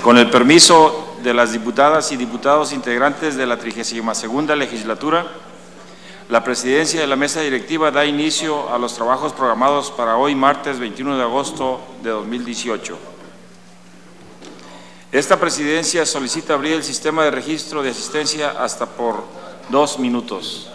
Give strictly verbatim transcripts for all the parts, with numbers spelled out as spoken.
Con el permiso de las diputadas y diputados integrantes de la trigésima segunda legislatura, la presidencia de la mesa directiva da inicio a los trabajos programados para hoy, martes veintiuno de agosto de dos mil dieciocho. Esta presidencia solicita abrir el sistema de registro de asistencia hasta por dos minutos.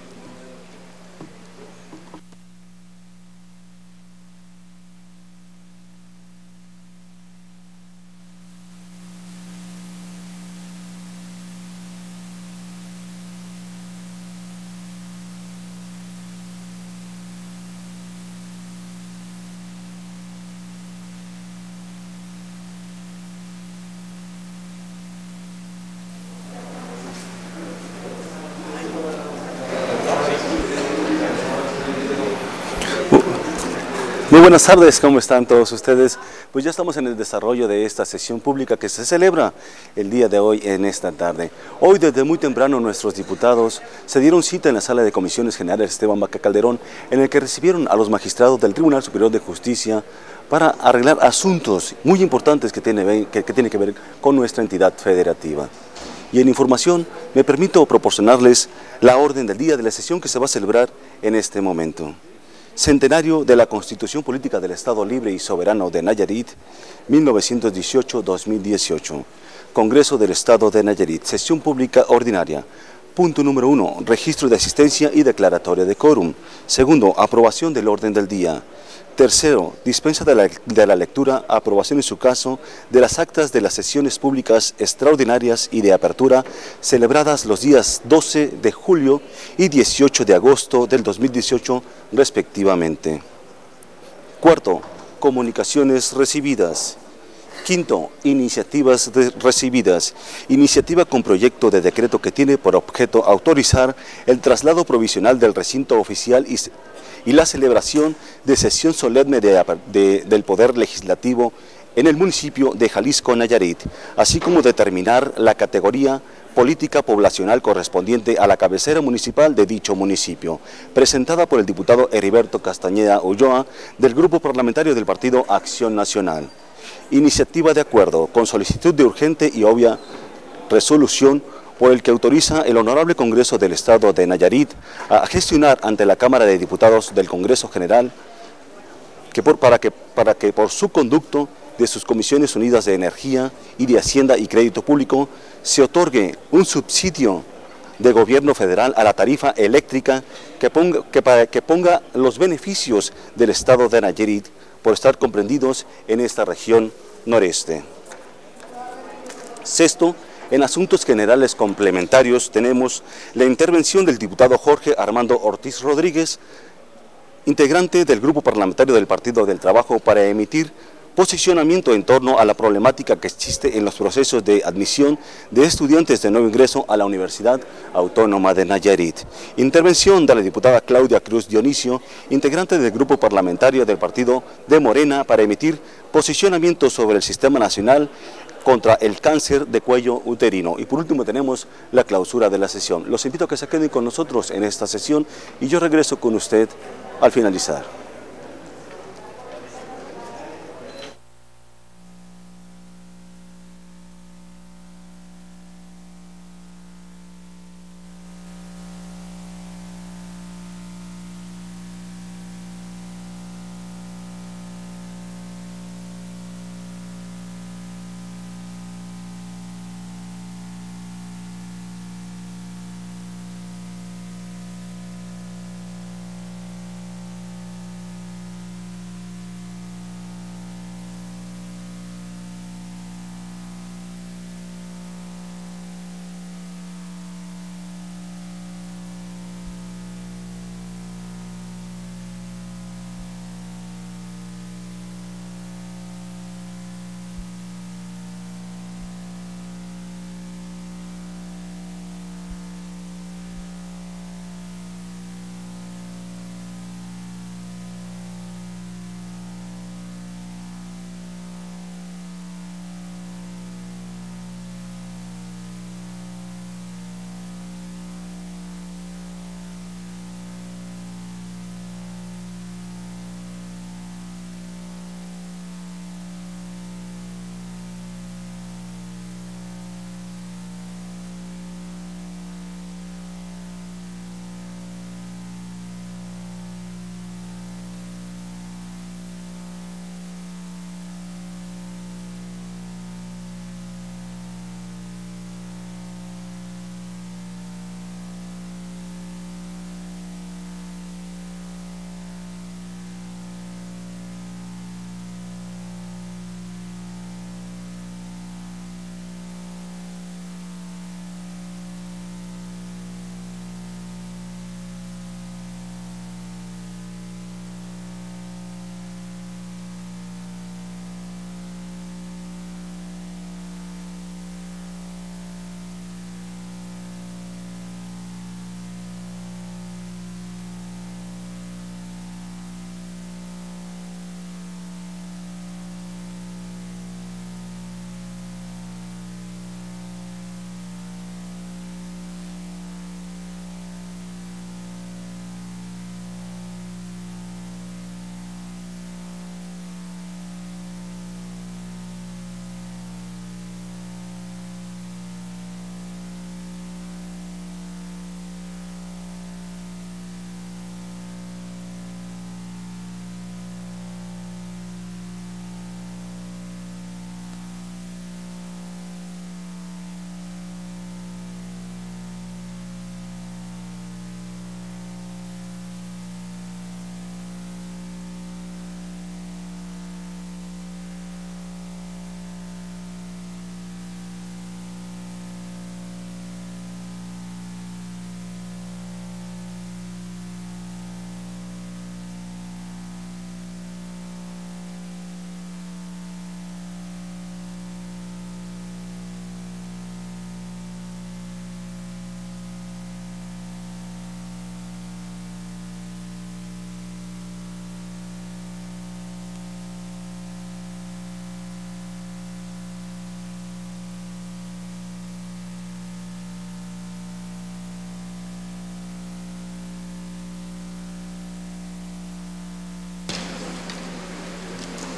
Muy buenas tardes, ¿cómo están todos ustedes? Pues ya estamos en el desarrollo de esta sesión pública que se celebra el día de hoy en esta tarde. Hoy desde muy temprano nuestros diputados se dieron cita en la sala de comisiones generales Esteban Baca Calderón, en el que recibieron a los magistrados del Tribunal Superior de Justicia para arreglar asuntos muy importantes que tienen que, que, tiene que ver con nuestra entidad federativa. Y en información me permito proporcionarles la orden del día de la sesión que se va a celebrar en este momento. Centenario de la Constitución Política del Estado Libre y Soberano de Nayarit, mil novecientos dieciocho a dos mil dieciocho. Congreso del Estado de Nayarit, sesión pública ordinaria. Punto número uno, registro de asistencia y declaratoria de quórum. Segundo, aprobación del orden del día. Tercero, dispensa de la, de la lectura, aprobación en su caso, de las actas de las sesiones públicas extraordinarias y de apertura celebradas los días doce de julio y dieciocho de agosto del dos mil dieciocho respectivamente. Cuarto, comunicaciones recibidas. Quinto, iniciativas de, recibidas. Iniciativa con proyecto de decreto que tiene por objeto autorizar el traslado provisional del recinto oficial y y la celebración de sesión solemne de, de, del Poder Legislativo en el municipio de Jalisco, Nayarit, así como determinar la categoría política poblacional correspondiente a la cabecera municipal de dicho municipio, presentada por el diputado Heriberto Castañeda Ulloa, del Grupo Parlamentario del Partido Acción Nacional. Iniciativa de acuerdo con solicitud de urgente y obvia resolución por el que autoriza el Honorable Congreso del Estado de Nayarit a gestionar ante la Cámara de Diputados del Congreso General que por, para, que, para que por su conducto de sus Comisiones Unidas de Energía y de Hacienda y Crédito Público se otorgue un subsidio de gobierno federal a la tarifa eléctrica que ponga, que, para, que ponga los beneficios del Estado de Nayarit por estar comprendidos en esta región noreste. Sexto, en asuntos generales complementarios tenemos la intervención del diputado Jorge Armando Ortiz Rodríguez, integrante del Grupo Parlamentario del Partido del Trabajo, para emitir posicionamiento en torno a la problemática que existe en los procesos de admisión de estudiantes de nuevo ingreso a la Universidad Autónoma de Nayarit. Intervención de la diputada Claudia Cruz Dionisio, integrante del Grupo Parlamentario del Partido de Morena, para emitir posicionamiento sobre el Sistema Nacional contra el cáncer de cuello uterino. Y por último tenemos la clausura de la sesión. Los invito a que se queden con nosotros en esta sesión y yo regreso con usted al finalizar.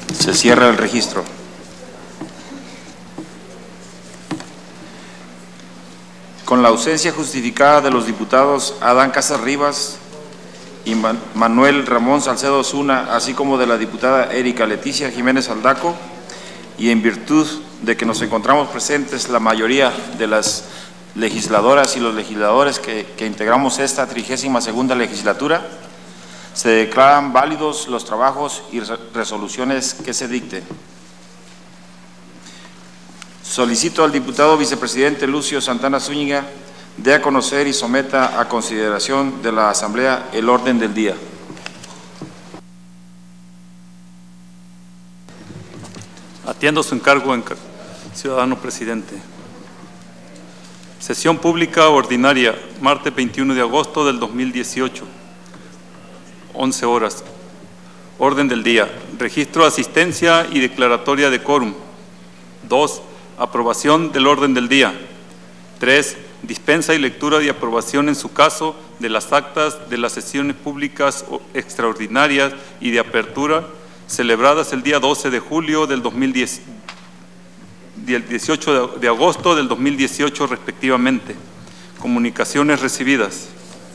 Se cierra el registro. Con la ausencia justificada de los diputados Adán Casas Rivas y Manuel Ramón Salcedo Osuna, así como de la diputada Erika Leticia Jiménez Aldaco, y en virtud de que nos encontramos presentes la mayoría de las legisladoras y los legisladores que, que integramos esta trigésima segunda legislatura, se declaran válidos los trabajos y resoluciones que se dicten. Solicito al diputado vicepresidente Lucio Santana Zúñiga dé a conocer y someta a consideración de la Asamblea el orden del día. Atiendo su encargo, ciudadano presidente. Sesión pública ordinaria, martes veintiuno de agosto del dos mil dieciocho, once horas. Orden del día. Registro de asistencia y declaratoria de quórum. dos. Aprobación del orden del día. tres. Dispensa y lectura y aprobación en su caso de las actas de las sesiones públicas extraordinarias y de apertura celebradas el día doce de julio del dos mil diez, del dieciocho de agosto del dos mil dieciocho respectivamente. Comunicaciones recibidas.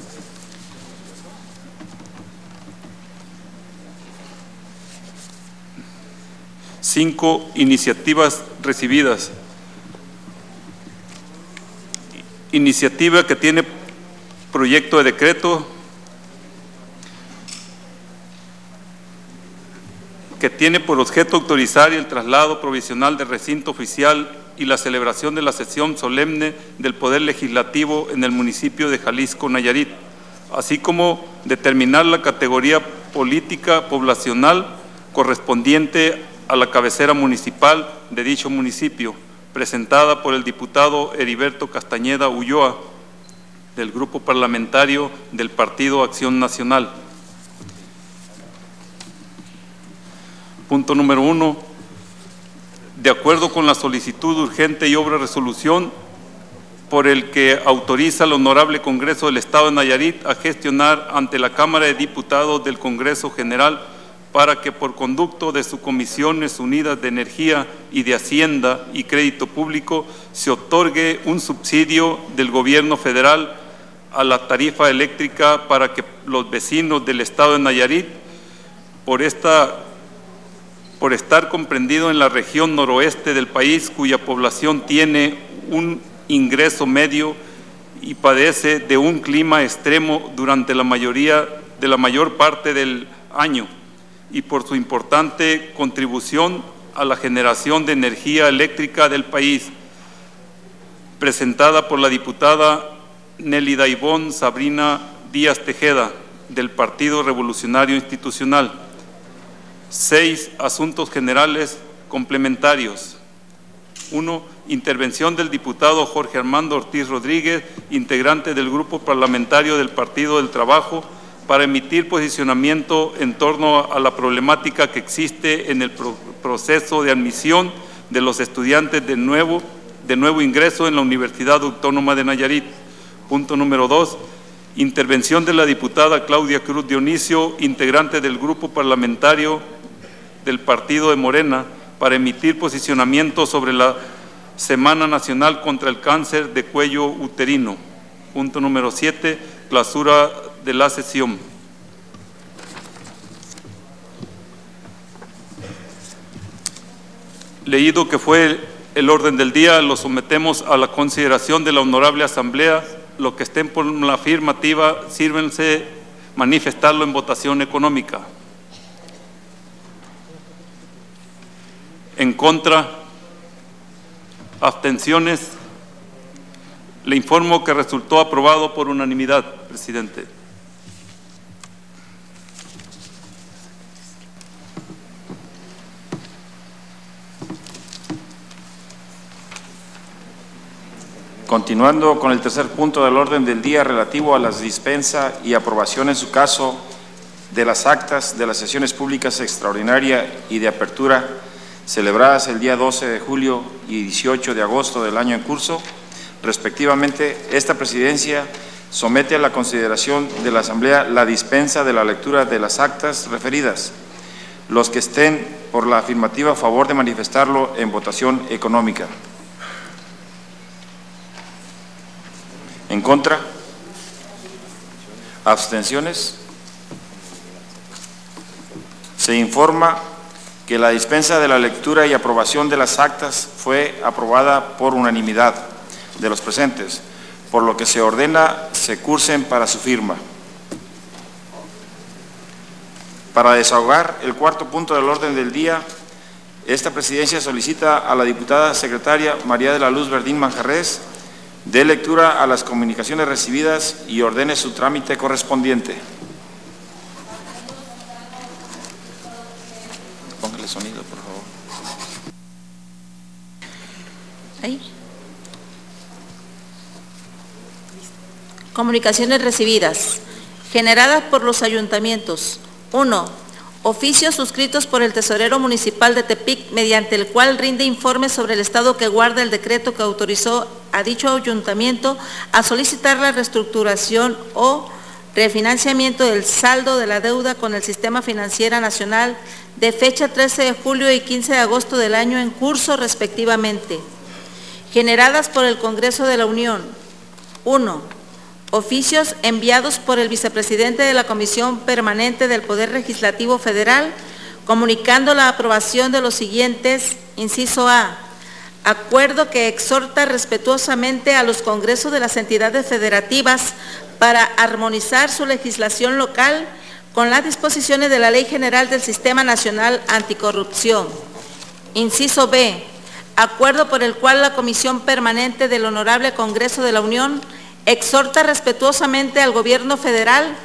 Cinco. Iniciativas recibidas. Iniciativa que tiene proyecto de decreto que tiene por objeto autorizar el traslado provisional del recinto oficial y la celebración de la sesión solemne del Poder Legislativo en el municipio de Jalisco, Nayarit, así como determinar la categoría política poblacional correspondiente a la cabecera municipal de dicho municipio, presentada por el diputado Heriberto Castañeda Ulloa, del Grupo Parlamentario del Partido Acción Nacional. Punto número uno. De acuerdo con la solicitud urgente y obra resolución por el que autoriza al Honorable Congreso del Estado de Nayarit a gestionar ante la Cámara de Diputados del Congreso General para que por conducto de sus Comisiones Unidas de Energía y de Hacienda y Crédito Público se otorgue un subsidio del Gobierno Federal a la tarifa eléctrica para que los vecinos del Estado de Nayarit, por esta por estar comprendido en la región noroeste del país, cuya población tiene un ingreso medio y padece de un clima extremo durante la mayoría de la mayor parte del año, y por su importante contribución a la generación de energía eléctrica del país, presentada por la diputada Nélida Ivonne Sabrina Díaz Tejeda, del Partido Revolucionario Institucional. Seis. Asuntos generales complementarios. Uno. Intervención del diputado Jorge Armando Ortiz Rodríguez, integrante del Grupo Parlamentario del Partido del Trabajo, para emitir posicionamiento en torno a la problemática que existe en el pro proceso de admisión de los estudiantes de nuevo, de nuevo ingreso en la Universidad Autónoma de Nayarit. Punto número dos. Intervención de la diputada Claudia Cruz Dionisio, integrante del Grupo Parlamentario del Partido de Morena, para emitir posicionamiento sobre la Semana Nacional contra el Cáncer de Cuello Uterino. Punto número siete. Clausura de la sesión. Leído que fue el orden del día, lo sometemos a la consideración de la Honorable Asamblea. Lo que estén por la afirmativa, sírvense manifestarlo en votación económica. En contra, abstenciones. Le informo que resultó aprobado por unanimidad, presidente. Continuando con el tercer punto del orden del día relativo a la dispensa y aprobación en su caso de las actas de las sesiones públicas extraordinaria y de apertura celebradas el día doce de julio y dieciocho de agosto del año en curso, respectivamente, esta presidencia somete a la consideración de la Asamblea la dispensa de la lectura de las actas referidas. Los que estén por la afirmativa, a favor de manifestarlo en votación económica. ¿En contra? ¿Abstenciones? Se informa que la dispensa de la lectura y aprobación de las actas fue aprobada por unanimidad de los presentes, por lo que se ordena se cursen para su firma. Para desahogar el cuarto punto del orden del día, esta presidencia solicita a la diputada secretaria María de la Luz Verdín Manjarrés dé lectura a las comunicaciones recibidas y ordene su trámite correspondiente. Póngale sonido, por favor. Ahí. Comunicaciones recibidas, generadas por los ayuntamientos. uno. Oficios suscritos por el tesorero municipal de Tepic, mediante el cual rinde informe sobre el estado que guarda el decreto que autorizó a dicho ayuntamiento a solicitar la reestructuración o refinanciamiento del saldo de la deuda con el Sistema Financiera Nacional de fecha trece de julio y quince de agosto del año en curso respectivamente. Generadas por el Congreso de la Unión. uno. Oficios enviados por el vicepresidente de la Comisión Permanente del Poder Legislativo Federal, comunicando la aprobación de los siguientes, inciso A, acuerdo que exhorta respetuosamente a los congresos de las entidades federativas para armonizar su legislación local con las disposiciones de la Ley General del Sistema Nacional Anticorrupción. Inciso B, acuerdo por el cual la Comisión Permanente del Honorable Congreso de la Unión exhorta respetuosamente al Gobierno federal,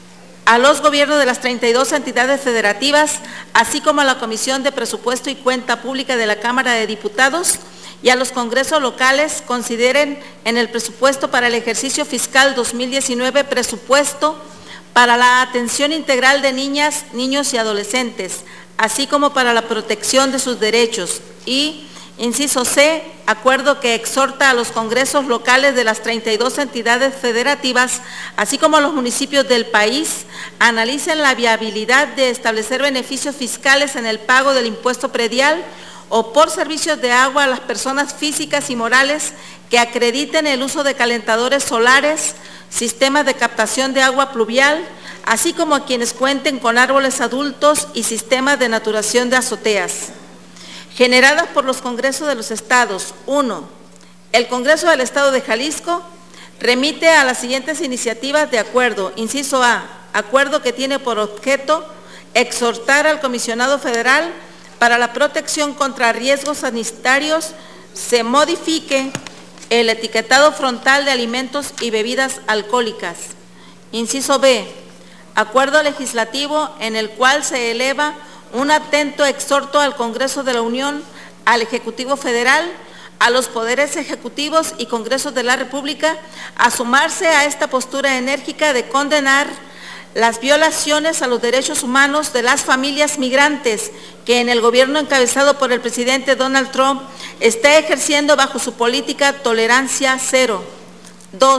a los gobiernos de las treinta y dos entidades federativas, así como a la Comisión de Presupuesto y Cuenta Pública de la Cámara de Diputados y a los congresos locales, consideren en el presupuesto para el ejercicio fiscal dos mil diecinueve presupuesto para la atención integral de niñas, niños y adolescentes, así como para la protección de sus derechos. Y inciso C, acuerdo que exhorta a los congresos locales de las treinta y dos entidades federativas, así como a los municipios del país, analicen la viabilidad de establecer beneficios fiscales en el pago del impuesto predial o por servicios de agua a las personas físicas y morales que acrediten el uso de calentadores solares, sistemas de captación de agua pluvial, así como a quienes cuenten con árboles adultos y sistemas de naturación de azoteas. Generadas por los congresos de los estados. uno. El Congreso del Estado de Jalisco remite a las siguientes iniciativas de acuerdo. Inciso A, acuerdo que tiene por objeto exhortar al Comisionado Federal para la Protección contra Riesgos Sanitarios se modifique el etiquetado frontal de alimentos y bebidas alcohólicas. Inciso B, acuerdo legislativo en el cual se eleva un atento exhorto al Congreso de la Unión, al Ejecutivo Federal, a los poderes ejecutivos y congresos de la República a sumarse a esta postura enérgica de condenar las violaciones a los derechos humanos de las familias migrantes que en el gobierno encabezado por el presidente Donald Trump está ejerciendo bajo su política tolerancia cero. dos.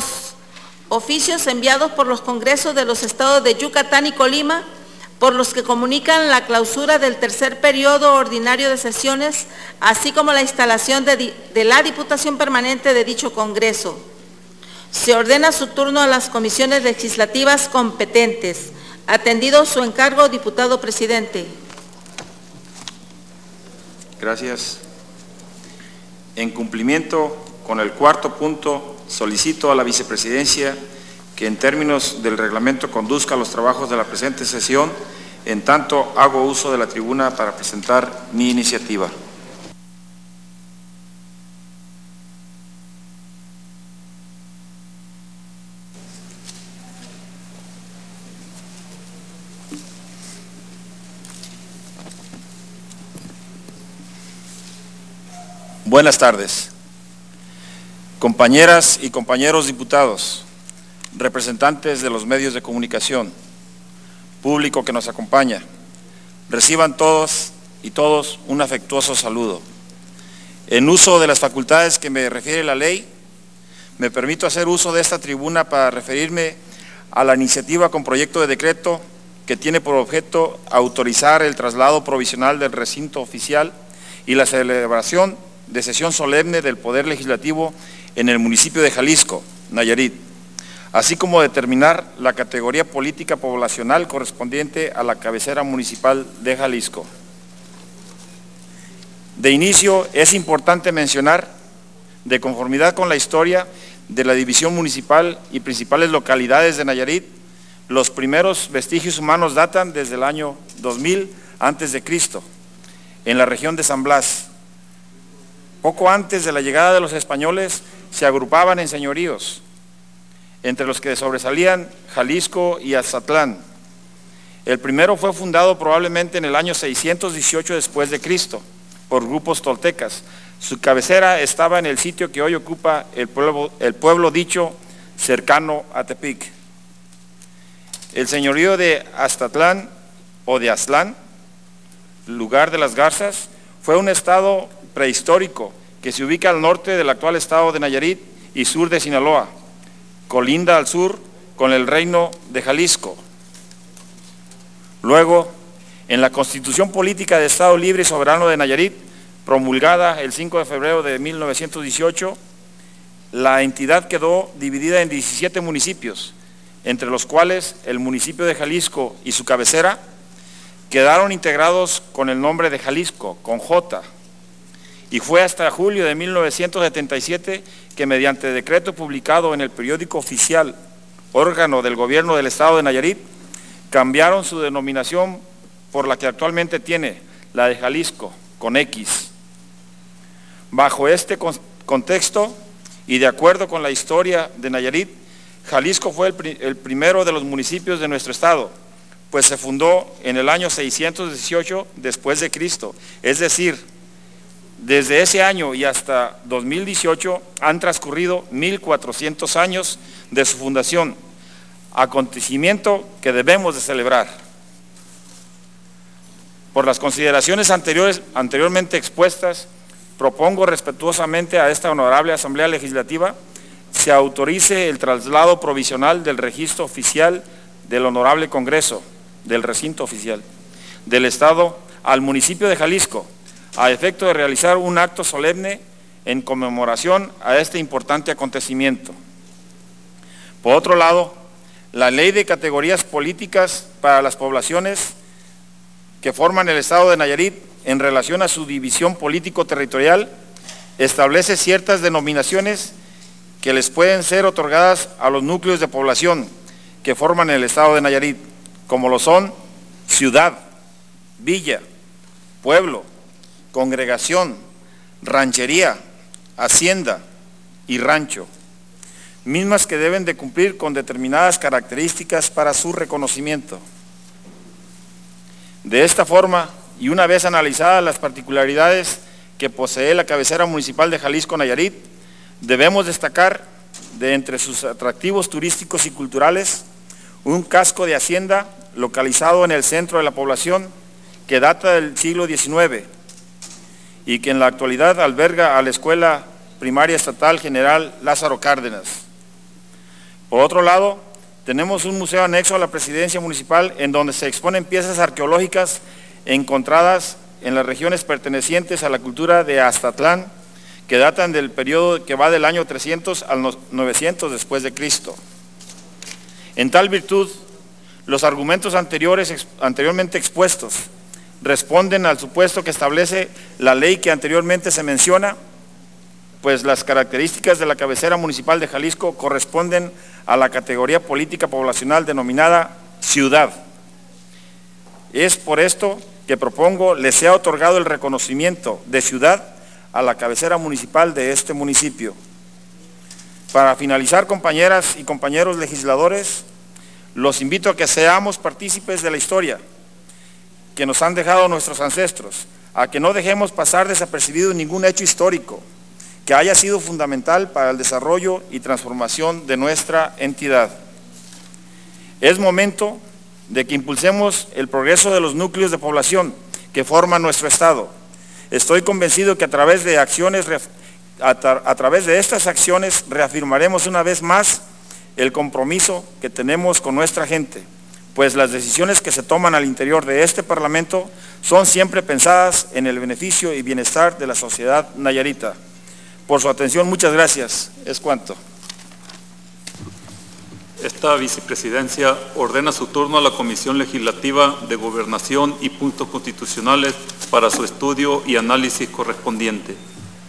Oficios enviados por los congresos de los estados de Yucatán y Colima, por los que comunican la clausura del tercer periodo ordinario de sesiones, así como la instalación de, de la Diputación Permanente de dicho Congreso. Se ordena su turno a las comisiones legislativas competentes. Atendido su encargo, diputado presidente. Gracias. En cumplimiento con el cuarto punto, solicito a la vicepresidencia que en términos del reglamento conduzca los trabajos de la presente sesión, en tanto hago uso de la tribuna para presentar mi iniciativa. Buenas tardes, compañeras y compañeros diputados, representantes de los medios de comunicación, público que nos acompaña. Reciban todos y todos un afectuoso saludo. En uso de las facultades que me refiere la ley, me permito hacer uso de esta tribuna para referirme a la iniciativa con proyecto de decreto que tiene por objeto autorizar el traslado provisional del recinto oficial y la celebración de sesión solemne del Poder Legislativo en el municipio de Jalisco, Nayarit, así como determinar la categoría política poblacional correspondiente a la cabecera municipal de Jalisco. De inicio, es importante mencionar, de conformidad con la historia de la división municipal y principales localidades de Nayarit, los primeros vestigios humanos datan desde el año dos mil antes de Cristo, en la región de San Blas. Poco antes de la llegada de los españoles, se agrupaban en señoríos, entre los que sobresalían Jalisco y Azatlán. El primero fue fundado probablemente en el año seiscientos dieciocho después de Cristo, por grupos toltecas. Su cabecera estaba en el sitio que hoy ocupa el pueblo, el pueblo dicho cercano a Tepic. El señorío de Azatlán o de Aztlán, lugar de las Garzas, fue un estado prehistórico que se ubica al norte del actual estado de Nayarit y sur de Sinaloa, colinda al sur con el reino de Jalisco. Luego, en la Constitución Política de Estado Libre y Soberano de Nayarit, promulgada el cinco de febrero de mil novecientos dieciocho, la entidad quedó dividida en diecisiete municipios, entre los cuales el municipio de Jalisco y su cabecera quedaron integrados con el nombre de Jalisco, con J, y fue hasta julio de mil novecientos setenta y siete que mediante decreto publicado en el periódico oficial, órgano del gobierno del estado de Nayarit, cambiaron su denominación por la que actualmente tiene, la de Jalisco, con X. Bajo este contexto y de acuerdo con la historia de Nayarit, Jalisco fue el, pri el primero de los municipios de nuestro estado, pues se fundó en el año seiscientos dieciocho después de Cristo, es decir, desde ese año y hasta dos mil dieciocho han transcurrido mil cuatrocientos años de su fundación, acontecimiento que debemos de celebrar. Por las consideraciones anteriores, anteriormente expuestas, propongo respetuosamente a esta honorable Asamblea Legislativa se autorice el traslado provisional del registro oficial del Honorable Congreso, del recinto oficial del Estado al municipio de Jalisco, a efecto de realizar un acto solemne en conmemoración a este importante acontecimiento. Por otro lado, la Ley de Categorías Políticas para las poblaciones que forman el Estado de Nayarit en relación a su división político-territorial establece ciertas denominaciones que les pueden ser otorgadas a los núcleos de población que forman el Estado de Nayarit, como lo son ciudad, villa, pueblo, congregación, ranchería, hacienda y rancho, mismas que deben de cumplir con determinadas características para su reconocimiento. De esta forma, y una vez analizadas las particularidades que posee la cabecera municipal de Jalisco, Nayarit, debemos destacar de entre sus atractivos turísticos y culturales un casco de hacienda localizado en el centro de la población que data del siglo diecinueve y que en la actualidad alberga a la Escuela Primaria Estatal General Lázaro Cárdenas. Por otro lado, tenemos un museo anexo a la presidencia municipal en donde se exponen piezas arqueológicas encontradas en las regiones pertenecientes a la cultura de Azatlán, que datan del periodo que va del año trescientos al novecientos después de Cristo. En tal virtud, los argumentos anteriores, anteriormente expuestos responden al supuesto que establece la ley que anteriormente se menciona, pues las características de la cabecera municipal de Jalisco corresponden a la categoría política poblacional denominada ciudad. Es por esto que propongo le sea otorgado el reconocimiento de ciudad a la cabecera municipal de este municipio. Para finalizar, compañeras y compañeros legisladores, los invito a que seamos partícipes de la historia que nos han dejado nuestros ancestros, a que no dejemos pasar desapercibido ningún hecho histórico que haya sido fundamental para el desarrollo y transformación de nuestra entidad. Es momento de que impulsemos el progreso de los núcleos de población que forman nuestro Estado. Estoy convencido que a través de acciones, a, tra a través de estas acciones reafirmaremos una vez más el compromiso que tenemos con nuestra gente, pues las decisiones que se toman al interior de este Parlamento son siempre pensadas en el beneficio y bienestar de la sociedad nayarita. Por su atención, muchas gracias. Es cuanto. Esta vicepresidencia ordena su turno a la Comisión Legislativa de Gobernación y Puntos Constitucionales para su estudio y análisis correspondiente.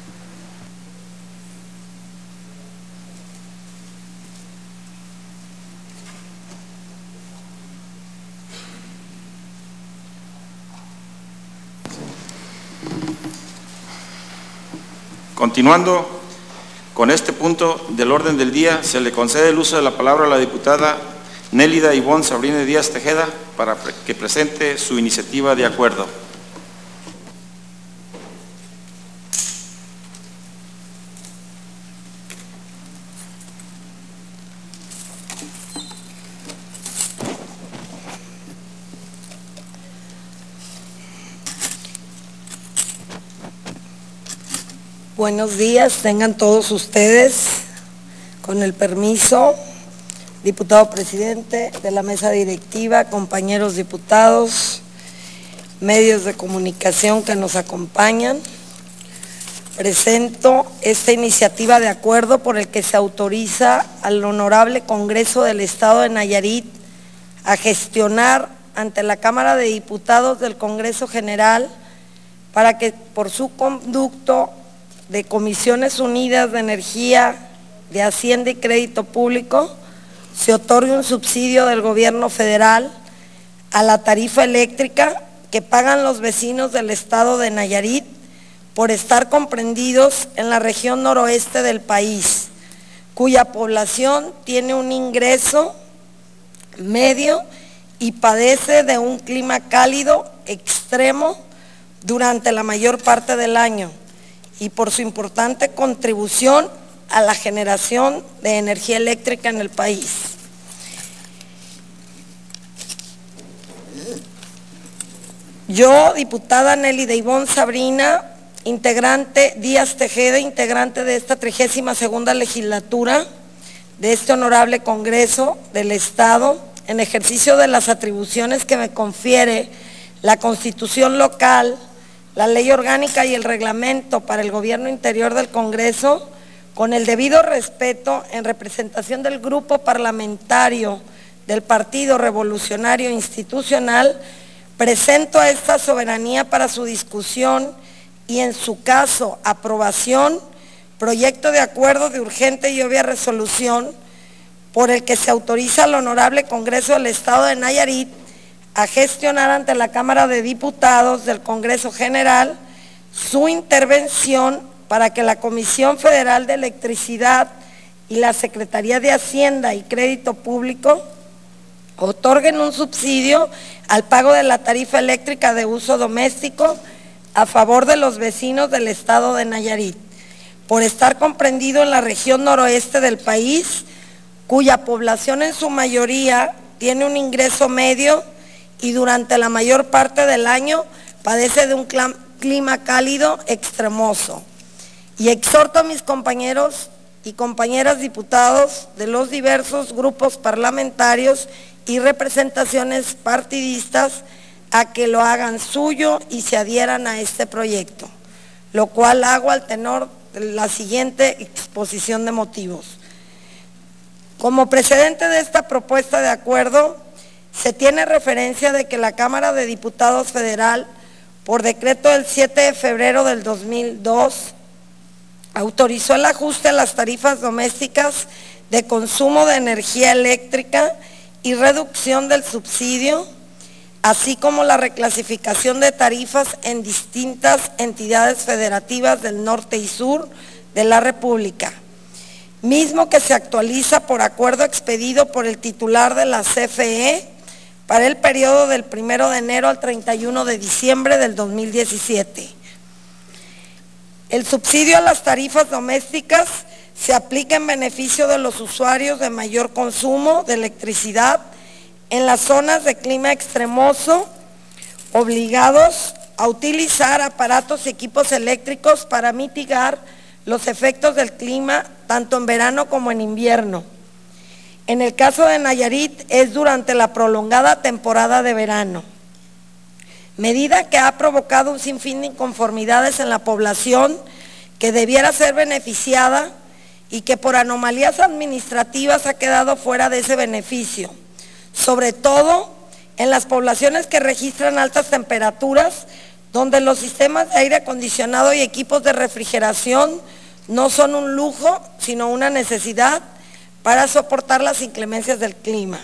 Continuando con este punto del orden del día, se le concede el uso de la palabra a la diputada Nélida Ivonne Sabrina Díaz Tejeda para que presente su iniciativa de acuerdo. Buenos días, tengan todos ustedes, con el permiso, diputado presidente de la mesa directiva, compañeros diputados, medios de comunicación que nos acompañan. Presento esta iniciativa de acuerdo por el que se autoriza al Honorable Congreso del Estado de Nayarit a gestionar ante la Cámara de Diputados del Congreso General para que por su conducto de Comisiones Unidas de Energía, de Hacienda y Crédito Público, se otorgue un subsidio del gobierno federal a la tarifa eléctrica que pagan los vecinos del estado de Nayarit por estar comprendidos en la región noroeste del país, cuya población tiene un ingreso medio y padece de un clima cálido extremo durante la mayor parte del año, y por su importante contribución a la generación de energía eléctrica en el país. Yo, diputada Nélida Ivonne Sabrina, integrante Díaz Tejeda, integrante de esta trigésima segunda legislatura de este honorable Congreso del Estado, en ejercicio de las atribuciones que me confiere la Constitución local, la Ley Orgánica y el Reglamento para el Gobierno Interior del Congreso, con el debido respeto, en representación del Grupo Parlamentario del Partido Revolucionario Institucional, presento a esta soberanía para su discusión y, en su caso, aprobación, proyecto de acuerdo de urgente y obvia resolución por el que se autoriza al Honorable Congreso del Estado de Nayarit a gestionar ante la Cámara de Diputados del Congreso General su intervención para que la Comisión Federal de Electricidad y la Secretaría de Hacienda y Crédito Público otorguen un subsidio al pago de la tarifa eléctrica de uso doméstico a favor de los vecinos del estado de Nayarit, por estar comprendido en la región noroeste del país, cuya población en su mayoría tiene un ingreso medio y durante la mayor parte del año padece de un clima cálido extremoso. Y exhorto a mis compañeros y compañeras diputados de los diversos grupos parlamentarios y representaciones partidistas a que lo hagan suyo y se adhieran a este proyecto, lo cual hago al tenor de la siguiente exposición de motivos. Como precedente de esta propuesta de acuerdo, se tiene referencia de que la Cámara de Diputados Federal, por decreto del siete de febrero del dos mil dos, autorizó el ajuste a las tarifas domésticas de consumo de energía eléctrica y reducción del subsidio, así como la reclasificación de tarifas en distintas entidades federativas del norte y sur de la República, mismo que se actualiza por acuerdo expedido por el titular de la C F E para el periodo del primero de enero al treinta y uno de diciembre del dos mil diecisiete. El subsidio a las tarifas domésticas se aplica en beneficio de los usuarios de mayor consumo de electricidad en las zonas de clima extremoso, obligados a utilizar aparatos y equipos eléctricos para mitigar los efectos del clima tanto en verano como en invierno, En el caso de Nayarit es durante la prolongada temporada de verano, medida que ha provocado un sinfín de inconformidades en la población que debiera ser beneficiada y que por anomalías administrativas ha quedado fuera de ese beneficio, sobre todo en las poblaciones que registran altas temperaturas, donde los sistemas de aire acondicionado y equipos de refrigeración no son un lujo, sino una necesidad para soportar las inclemencias del clima.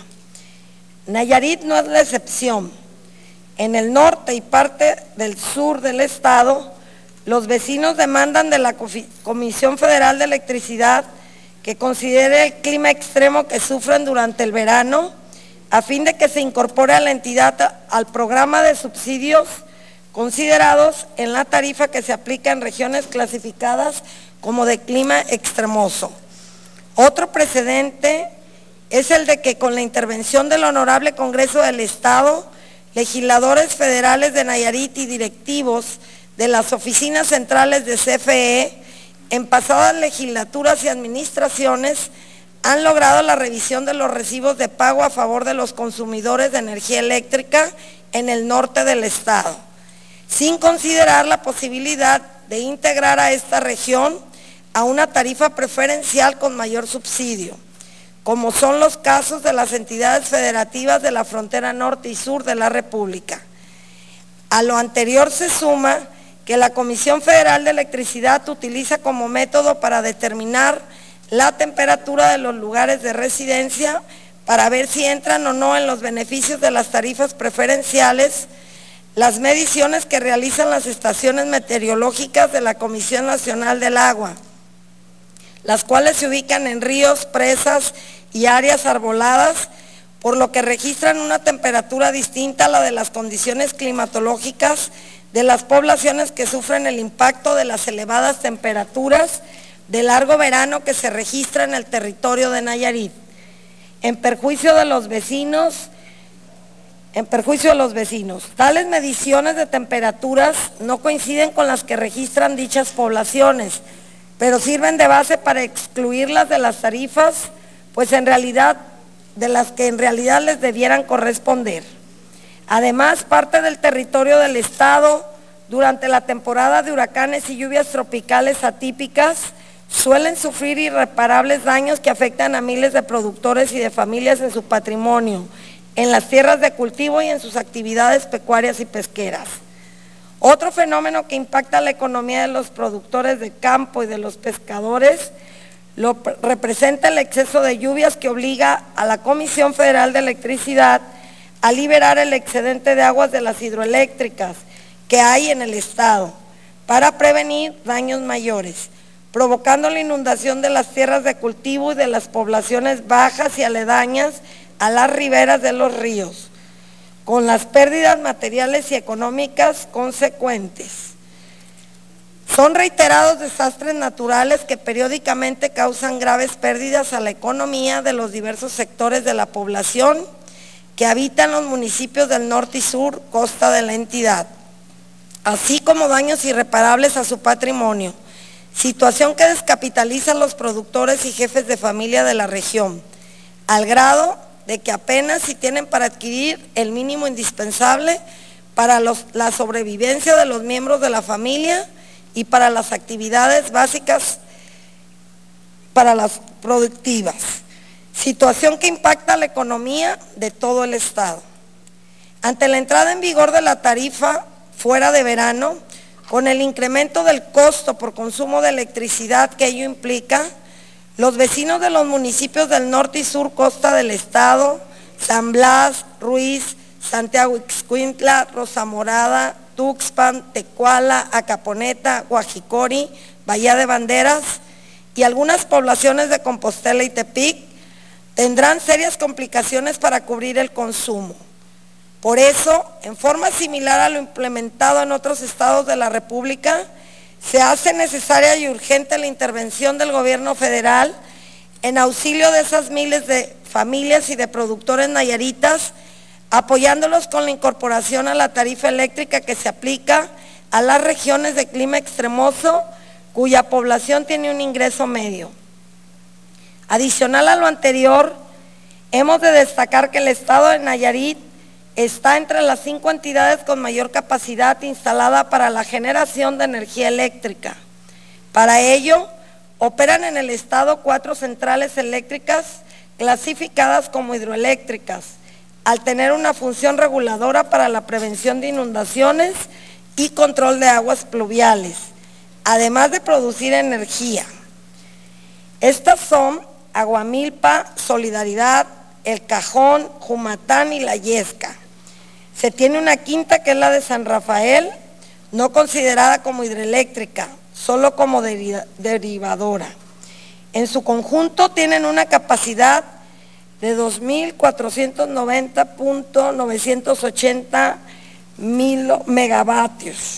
Nayarit no es la excepción. En el norte y parte del sur del estado, los vecinos demandan de la Comisión Federal de Electricidad que considere el clima extremo que sufren durante el verano, a fin de que se incorpore a la entidad al programa de subsidios considerados en la tarifa que se aplica en regiones clasificadas como de clima extremoso. Otro precedente es el de que con la intervención del Honorable Congreso del Estado, legisladores federales de Nayarit y directivos de las oficinas centrales de C F E, en pasadas legislaturas y administraciones, han logrado la revisión de los recibos de pago a favor de los consumidores de energía eléctrica en el norte del estado, sin considerar la posibilidad de integrar a esta región a una tarifa preferencial con mayor subsidio, como son los casos de las entidades federativas de la frontera norte y sur de la República. A lo anterior se suma que la Comisión Federal de Electricidad utiliza como método para determinar la temperatura de los lugares de residencia para ver si entran o no en los beneficios de las tarifas preferenciales las mediciones que realizan las estaciones meteorológicas de la Comisión Nacional del Agua, las cuales se ubican en ríos, presas y áreas arboladas, por lo que registran una temperatura distinta a la de las condiciones climatológicas de las poblaciones que sufren el impacto de las elevadas temperaturas de largo verano que se registra en el territorio de Nayarit, en perjuicio de los vecinos, en perjuicio de los vecinos. Tales mediciones de temperaturas no coinciden con las que registran dichas poblaciones, pero sirven de base para excluirlas de las tarifas, pues en realidad, de las que en realidad les debieran corresponder. Además, parte del territorio del estado, durante la temporada de huracanes y lluvias tropicales atípicas, suelen sufrir irreparables daños que afectan a miles de productores y de familias en su patrimonio, en las tierras de cultivo y en sus actividades pecuarias y pesqueras. Otro fenómeno que impacta la economía de los productores de campo y de los pescadores lo representa el exceso de lluvias que obliga a la Comisión Federal de Electricidad a liberar el excedente de aguas de las hidroeléctricas que hay en el estado para prevenir daños mayores, provocando la inundación de las tierras de cultivo y de las poblaciones bajas y aledañas a las riberas de los ríos, con las pérdidas materiales y económicas consecuentes. Son reiterados desastres naturales que periódicamente causan graves pérdidas a la economía de los diversos sectores de la población que habitan los municipios del norte y sur costa de la entidad, así como daños irreparables a su patrimonio, situación que descapitaliza a los productores y jefes de familia de la región, al grado de que apenas si tienen para adquirir el mínimo indispensable para los, la sobrevivencia de los miembros de la familia y para las actividades básicas, para las productivas, situación que impacta la economía de todo el estado. Ante la entrada en vigor de la tarifa fuera de verano, con el incremento del costo por consumo de electricidad que ello implica, los vecinos de los municipios del norte y sur costa del estado, San Blas, Ruiz, Santiago Ixcuintla, Rosa Morada, Tuxpan, Tecuala, Acaponeta, Guajicori, Bahía de Banderas y algunas poblaciones de Compostela y Tepic tendrán serias complicaciones para cubrir el consumo. Por eso, en forma similar a lo implementado en otros estados de la República, se hace necesaria y urgente la intervención del gobierno federal en auxilio de esas miles de familias y de productores nayaritas, apoyándolos con la incorporación a la tarifa eléctrica que se aplica a las regiones de clima extremoso, cuya población tiene un ingreso medio. Adicional a lo anterior, Hemos de destacar que el estado de Nayarit está entre las cinco entidades con mayor capacidad instalada para la generación de energía eléctrica. Para ello, operan en el estado cuatro centrales eléctricas clasificadas como hidroeléctricas, al tener una función reguladora para la prevención de inundaciones y control de aguas pluviales, además de producir energía. Estas son Aguamilpa, Solidaridad, El Cajón, Jumatán y La Yesca. Se tiene una quinta que es la de San Rafael, no considerada como hidroeléctrica, solo como deri derivadora. En su conjunto tienen una capacidad de dos mil cuatrocientos noventa punto novecientos ochenta mil megavatios.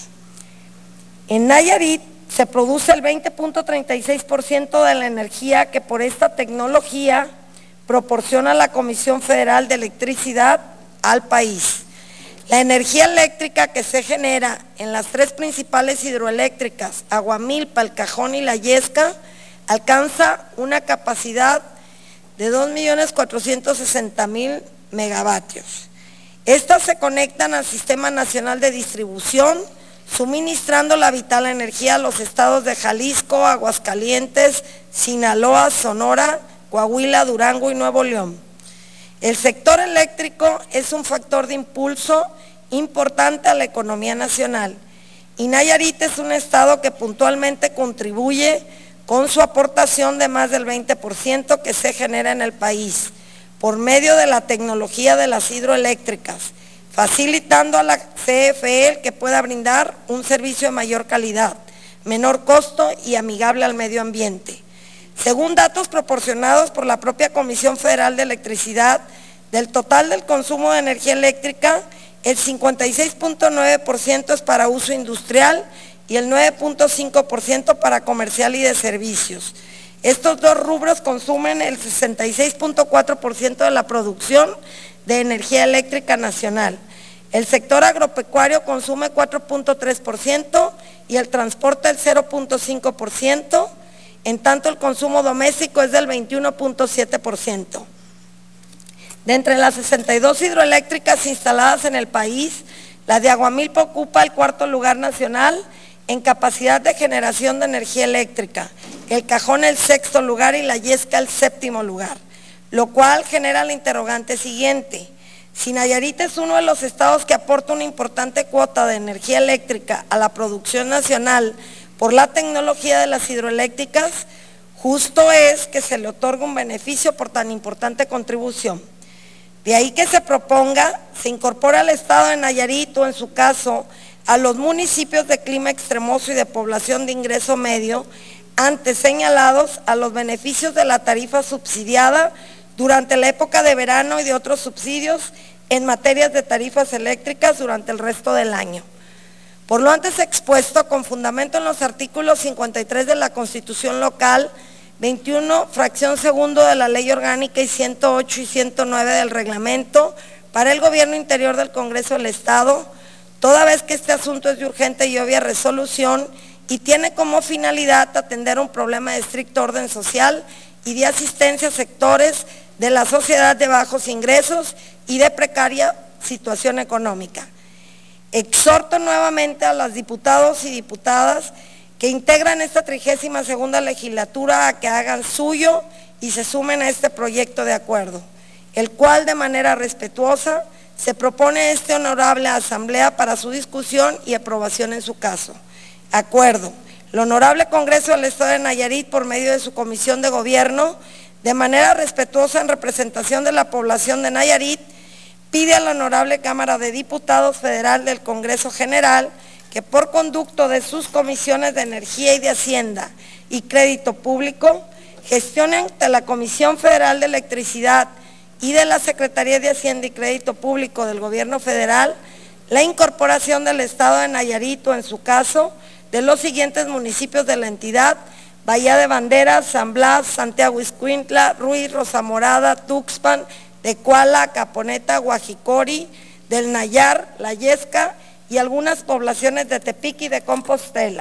En Nayarit se produce el veinte punto treinta y seis por ciento de la energía que por esta tecnología proporciona la Comisión Federal de Electricidad al país. La energía eléctrica que se genera en las tres principales hidroeléctricas, Aguamilpa, El Cajón y La Yesca, alcanza una capacidad de dos millones cuatrocientos sesenta mil megavatios. Estas se conectan al Sistema Nacional de Distribución, suministrando la vital energía a los estados de Jalisco, Aguascalientes, Sinaloa, Sonora, Coahuila, Durango y Nuevo León. El sector eléctrico es un factor de impulso importante a la economía nacional y Nayarit es un estado que puntualmente contribuye con su aportación de más del veinte por ciento que se genera en el país por medio de la tecnología de las hidroeléctricas, facilitando a la C F E el que pueda brindar un servicio de mayor calidad, menor costo y amigable al medio ambiente. Según datos proporcionados por la propia Comisión Federal de Electricidad, del total del consumo de energía eléctrica, el cincuenta y seis punto nueve por ciento es para uso industrial y el nueve punto cinco por ciento para comercial y de servicios. Estos dos rubros consumen el sesenta y seis punto cuatro por ciento de la producción de energía eléctrica nacional. El sector agropecuario consume cuatro punto tres por ciento y el transporte el cero punto cinco por ciento. En tanto el consumo doméstico es del veintiuno punto siete por ciento. De entre las sesenta y dos hidroeléctricas instaladas en el país, la de Aguamilpa ocupa el cuarto lugar nacional en capacidad de generación de energía eléctrica, El Cajón el sexto lugar y La Yesca el séptimo lugar, lo cual genera la interrogante siguiente. Si Nayarit es uno de los estados que aporta una importante cuota de energía eléctrica a la producción nacional, por la tecnología de las hidroeléctricas, justo es que se le otorgue un beneficio por tan importante contribución. De ahí que se proponga, se incorpora al estado de Nayarit o en su caso, a los municipios de clima extremoso y de población de ingreso medio, antes señalados a los beneficios de la tarifa subsidiada durante la época de verano y de otros subsidios en materias de tarifas eléctricas durante el resto del año. Por lo antes expuesto, con fundamento en los artículos cincuenta y tres de la Constitución local, veintiuno, fracción segundo de la Ley Orgánica y ciento ocho y ciento nueve del Reglamento, para el Gobierno Interior del Congreso del Estado, toda vez que este asunto es de urgente y obvia resolución y tiene como finalidad atender un problema de estricto orden social y de asistencia a sectores de la sociedad de bajos ingresos y de precaria situación económica. Exhorto nuevamente a los diputados y diputadas que integran esta trigésima segunda legislatura a que hagan suyo y se sumen a este proyecto de acuerdo, el cual de manera respetuosa se propone a esta honorable asamblea para su discusión y aprobación en su caso. Acuerdo. El Honorable Congreso del Estado de Nayarit, por medio de su Comisión de Gobierno, de manera respetuosa en representación de la población de Nayarit, pide a la Honorable Cámara de Diputados Federal del Congreso General que por conducto de sus comisiones de Energía y de Hacienda y Crédito Público, gestionen ante la Comisión Federal de Electricidad y de la Secretaría de Hacienda y Crédito Público del Gobierno Federal la incorporación del Estado de Nayarit o en su caso de los siguientes municipios de la entidad: Bahía de Banderas, San Blas, Santiago Ixcuintla, Ruiz, Rosa Morada, Tuxpan, Tecuala, Caponeta, Guajicori, del Nayar, La Yesca y algunas poblaciones de Tepic y de Compostela.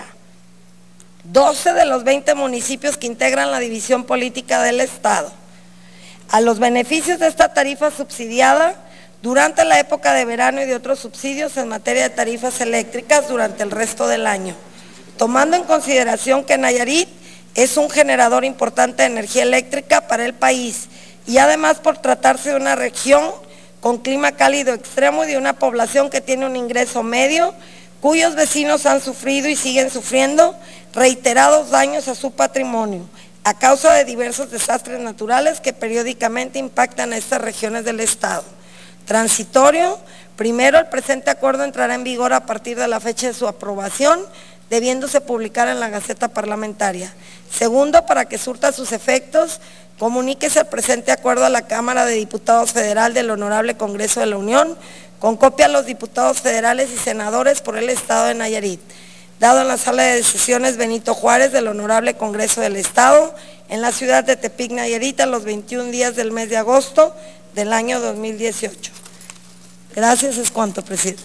doce de los veinte municipios que integran la división política del Estado. a los beneficios de esta tarifa subsidiada durante la época de verano y de otros subsidios en materia de tarifas eléctricas durante el resto del año, tomando en consideración que Nayarit es un generador importante de energía eléctrica para el país y además por tratarse de una región con clima cálido extremo y de una población que tiene un ingreso medio, cuyos vecinos han sufrido y siguen sufriendo reiterados daños a su patrimonio a causa de diversos desastres naturales que periódicamente impactan a estas regiones del Estado. Transitorio, primero, el presente acuerdo entrará en vigor a partir de la fecha de su aprobación, debiéndose publicar en la Gaceta Parlamentaria. Segundo, para que surta sus efectos, comuníquese el presente acuerdo a la Cámara de Diputados Federal del Honorable Congreso de la Unión, con copia a los diputados federales y senadores por el Estado de Nayarit, dado en la Sala de Sesiones Benito Juárez del Honorable Congreso del Estado, en la ciudad de Tepic, Nayarit, a los veintiún días del mes de agosto del año dos mil dieciocho. Gracias, es cuanto, presidente.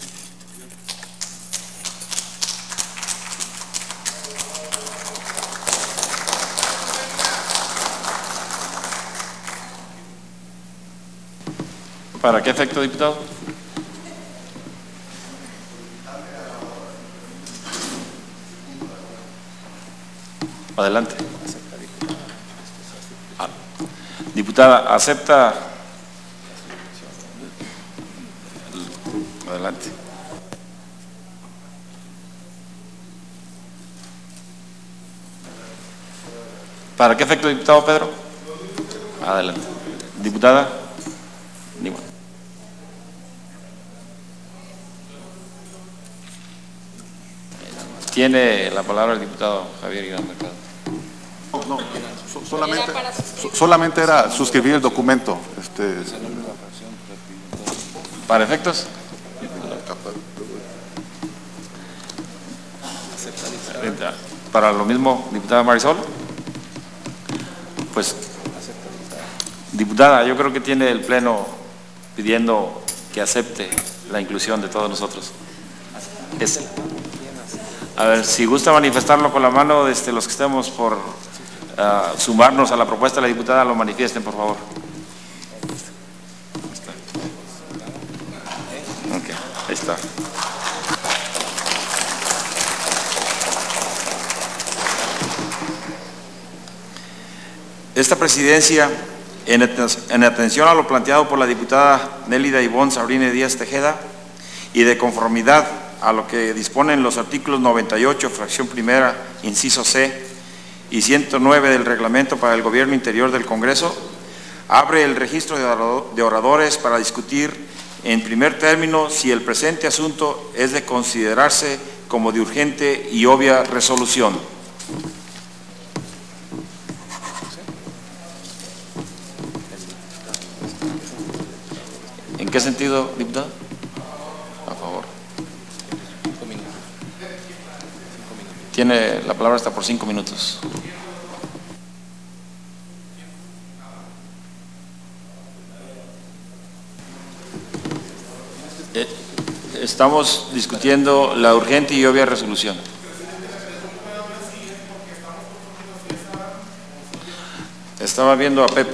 ¿Para qué efecto, diputado? Adelante. Ah, diputada, ¿acepta? Adelante. ¿Para qué efecto, diputado Pedro? Adelante. Diputada. Ninguna. Tiene la palabra el diputado Javier Irán Mercado. No, no, so, solamente, so, solamente era suscribir el documento. Este, ¿Para efectos? Para lo mismo, diputada Marisol. Pues, diputada, yo creo que tiene el Pleno pidiendo que acepte la inclusión de todos nosotros. Es, a ver, si gusta manifestarlo con la mano, desde los que estemos por uh, sumarnos a la propuesta de la diputada, lo manifiesten, por favor. Ok, ahí está. Esta presidencia, en, en atención a lo planteado por la diputada Nélida Ivonne Sabrina Díaz Tejeda y de conformidad a lo que disponen los artículos noventa y ocho, fracción primera, inciso C, y ciento nueve del Reglamento para el Gobierno Interior del Congreso, abre el registro de oradores para discutir en primer término si el presente asunto es de considerarse como de urgente y obvia resolución. ¿En qué sentido, diputado? A favor. Tiene la palabra hasta por cinco minutos. Estamos discutiendo la urgente y obvia resolución. Estaba viendo a Pepe.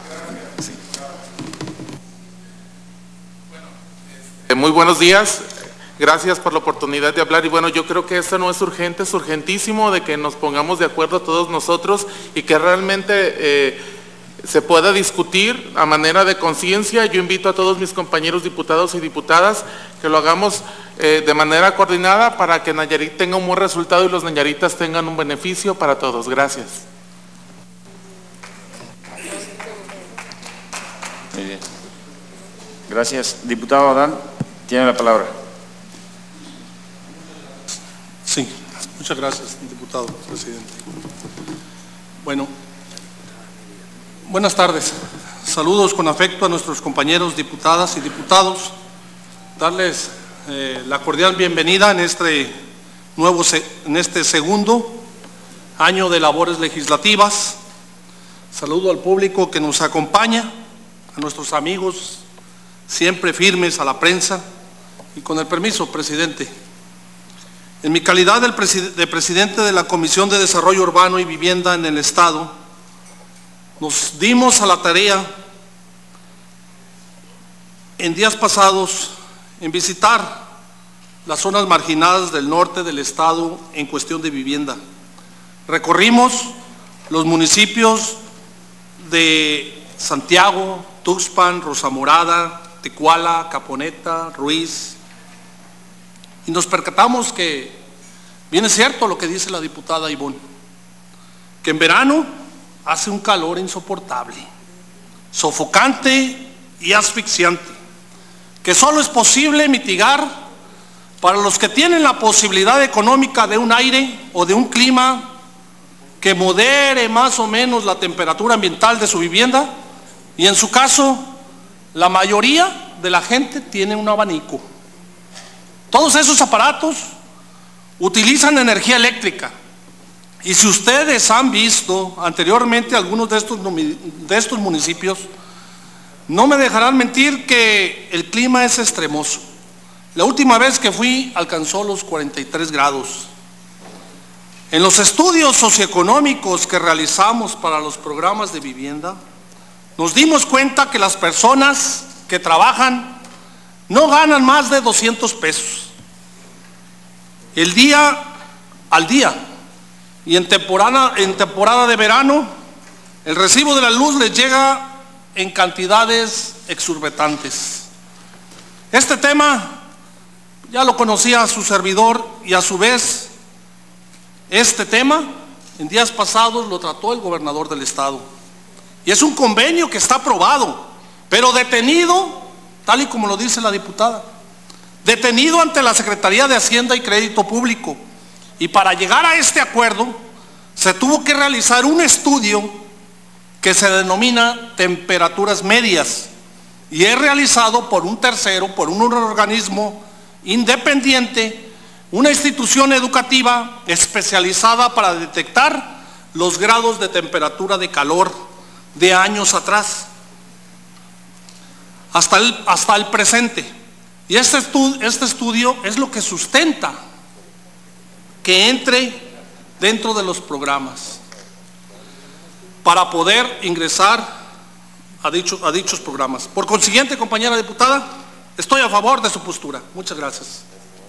Muy buenos días, gracias por la oportunidad de hablar y bueno, yo creo que esto no es urgente, es urgentísimo de que nos pongamos de acuerdo todos nosotros y que realmente eh, se pueda discutir a manera de conciencia. Yo invito a todos mis compañeros diputados y diputadas que lo hagamos eh, de manera coordinada para que Nayarit tenga un buen resultado y los nayaritas tengan un beneficio para todos. Gracias. Muy bien. Gracias. Diputado Adán, tiene la palabra. Sí, muchas gracias, diputado presidente. Bueno, buenas tardes. Saludos con afecto a nuestros compañeros diputadas y diputados. Darles eh, la cordial bienvenida en este nuevo, en este segundo año de labores legislativas. Saludo al público que nos acompaña, a nuestros amigos siempre firmes, a la prensa, y con el permiso, presidente. En mi calidad de, preside de presidente de la Comisión de Desarrollo Urbano y Vivienda en el Estado, nos dimos a la tarea en días pasados en visitar las zonas marginadas del norte del estado en cuestión de vivienda. Recorrimos los municipios de Santiago, Tuxpan, Rosamorada, Tecuala, Caponeta, Ruiz, y nos percatamos que bien es cierto lo que dice la diputada Ivonne, que en verano hace un calor insoportable, sofocante y asfixiante, que solo es posible mitigar para los que tienen la posibilidad económica de un aire o de un clima que modere más o menos la temperatura ambiental de su vivienda, y en su caso, la mayoría de la gente tiene un abanico. Todos esos aparatos utilizan energía eléctrica, y si ustedes han visto anteriormente algunos de estos, de estos municipios, no me dejarán mentir que el clima es extremoso. La última vez que fui alcanzó los cuarenta y tres grados. En los estudios socioeconómicos que realizamos para los programas de vivienda, nos dimos cuenta que las personas que trabajan no ganan más de doscientos pesos el día al día, y en temporada, en temporada de verano el recibo de la luz les llega en cantidades exorbitantes. Este tema ya lo conocía su servidor, y a su vez este tema en días pasados lo trató el gobernador del estado, y es un convenio que está aprobado, pero detenido, tal y como lo dice la diputada, detenido ante la Secretaría de Hacienda y Crédito Público, y para llegar a este acuerdo se tuvo que realizar un estudio que se denomina temperaturas medias, y es realizado por un tercero, por un organismo independiente, una institución educativa especializada para detectar los grados de temperatura de calor de años atrás hasta el, hasta el presente. Y este estudio, este estudio es lo que sustenta que entre dentro de los programas para poder ingresar a, dicho, a dichos programas. Por consiguiente, compañera diputada, estoy a favor de su postura. Muchas gracias.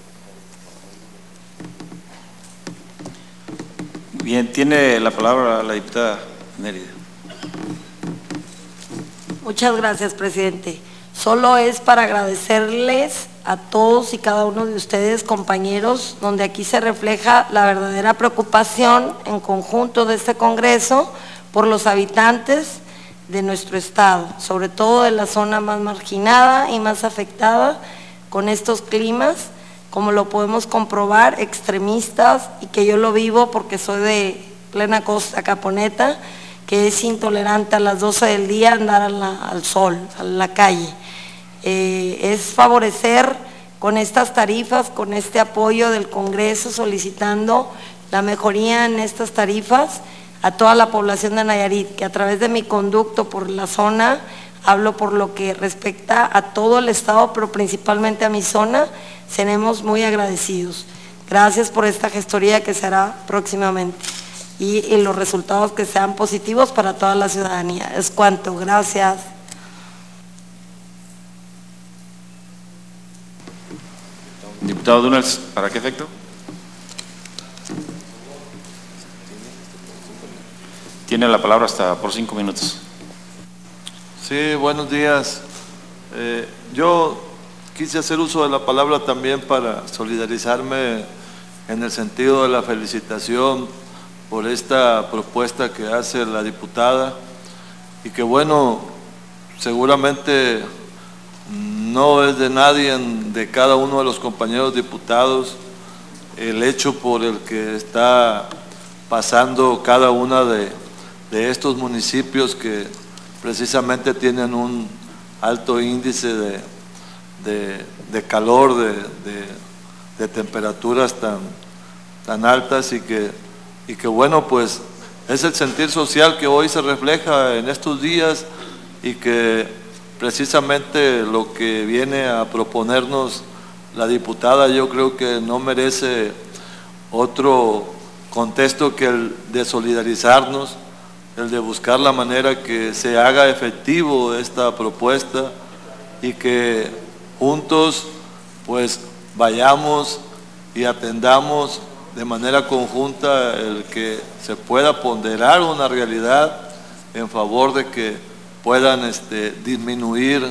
Bien, tiene la palabra la diputada Nélida. Muchas gracias, presidente. Solo es para agradecerles a todos y cada uno de ustedes, compañeros, donde aquí se refleja la verdadera preocupación en conjunto de este Congreso por los habitantes de nuestro estado, sobre todo de la zona más marginada y más afectada con estos climas, como lo podemos comprobar, extremistas, y que yo lo vivo porque soy de plena costa Caponeta, que es intolerante a las doce del día andar a la, al sol, a la calle. Eh, es favorecer con estas tarifas, con este apoyo del Congreso solicitando la mejoría en estas tarifas a toda la población de Nayarit, que a través de mi conducto por la zona, hablo por lo que respecta a todo el estado, pero principalmente a mi zona, seremos muy agradecidos. Gracias por esta gestoría que se hará próximamente y, y los resultados que sean positivos para toda la ciudadanía. Es cuanto, gracias. Diputado Dunals, ¿para qué efecto? Tiene la palabra hasta por cinco minutos. Sí, buenos días. Eh, yo quise hacer uso de la palabra también para solidarizarme en el sentido de la felicitación por esta propuesta que hace la diputada, y que bueno, seguramente no es de nadie, de cada uno de los compañeros diputados, el hecho por el que está pasando cada una de, de estos municipios que precisamente tienen un alto índice de, de, de calor, de, de, de temperaturas tan, tan altas, y que, y que bueno, pues es el sentir social que hoy se refleja en estos días, y que precisamente lo que viene a proponernos la diputada yo creo que no merece otro contexto que el de solidarizarnos, el de buscar la manera que se haga efectivo esta propuesta, y que juntos pues vayamos y atendamos de manera conjunta el que se pueda ponderar una realidad en favor de que puedan este, disminuir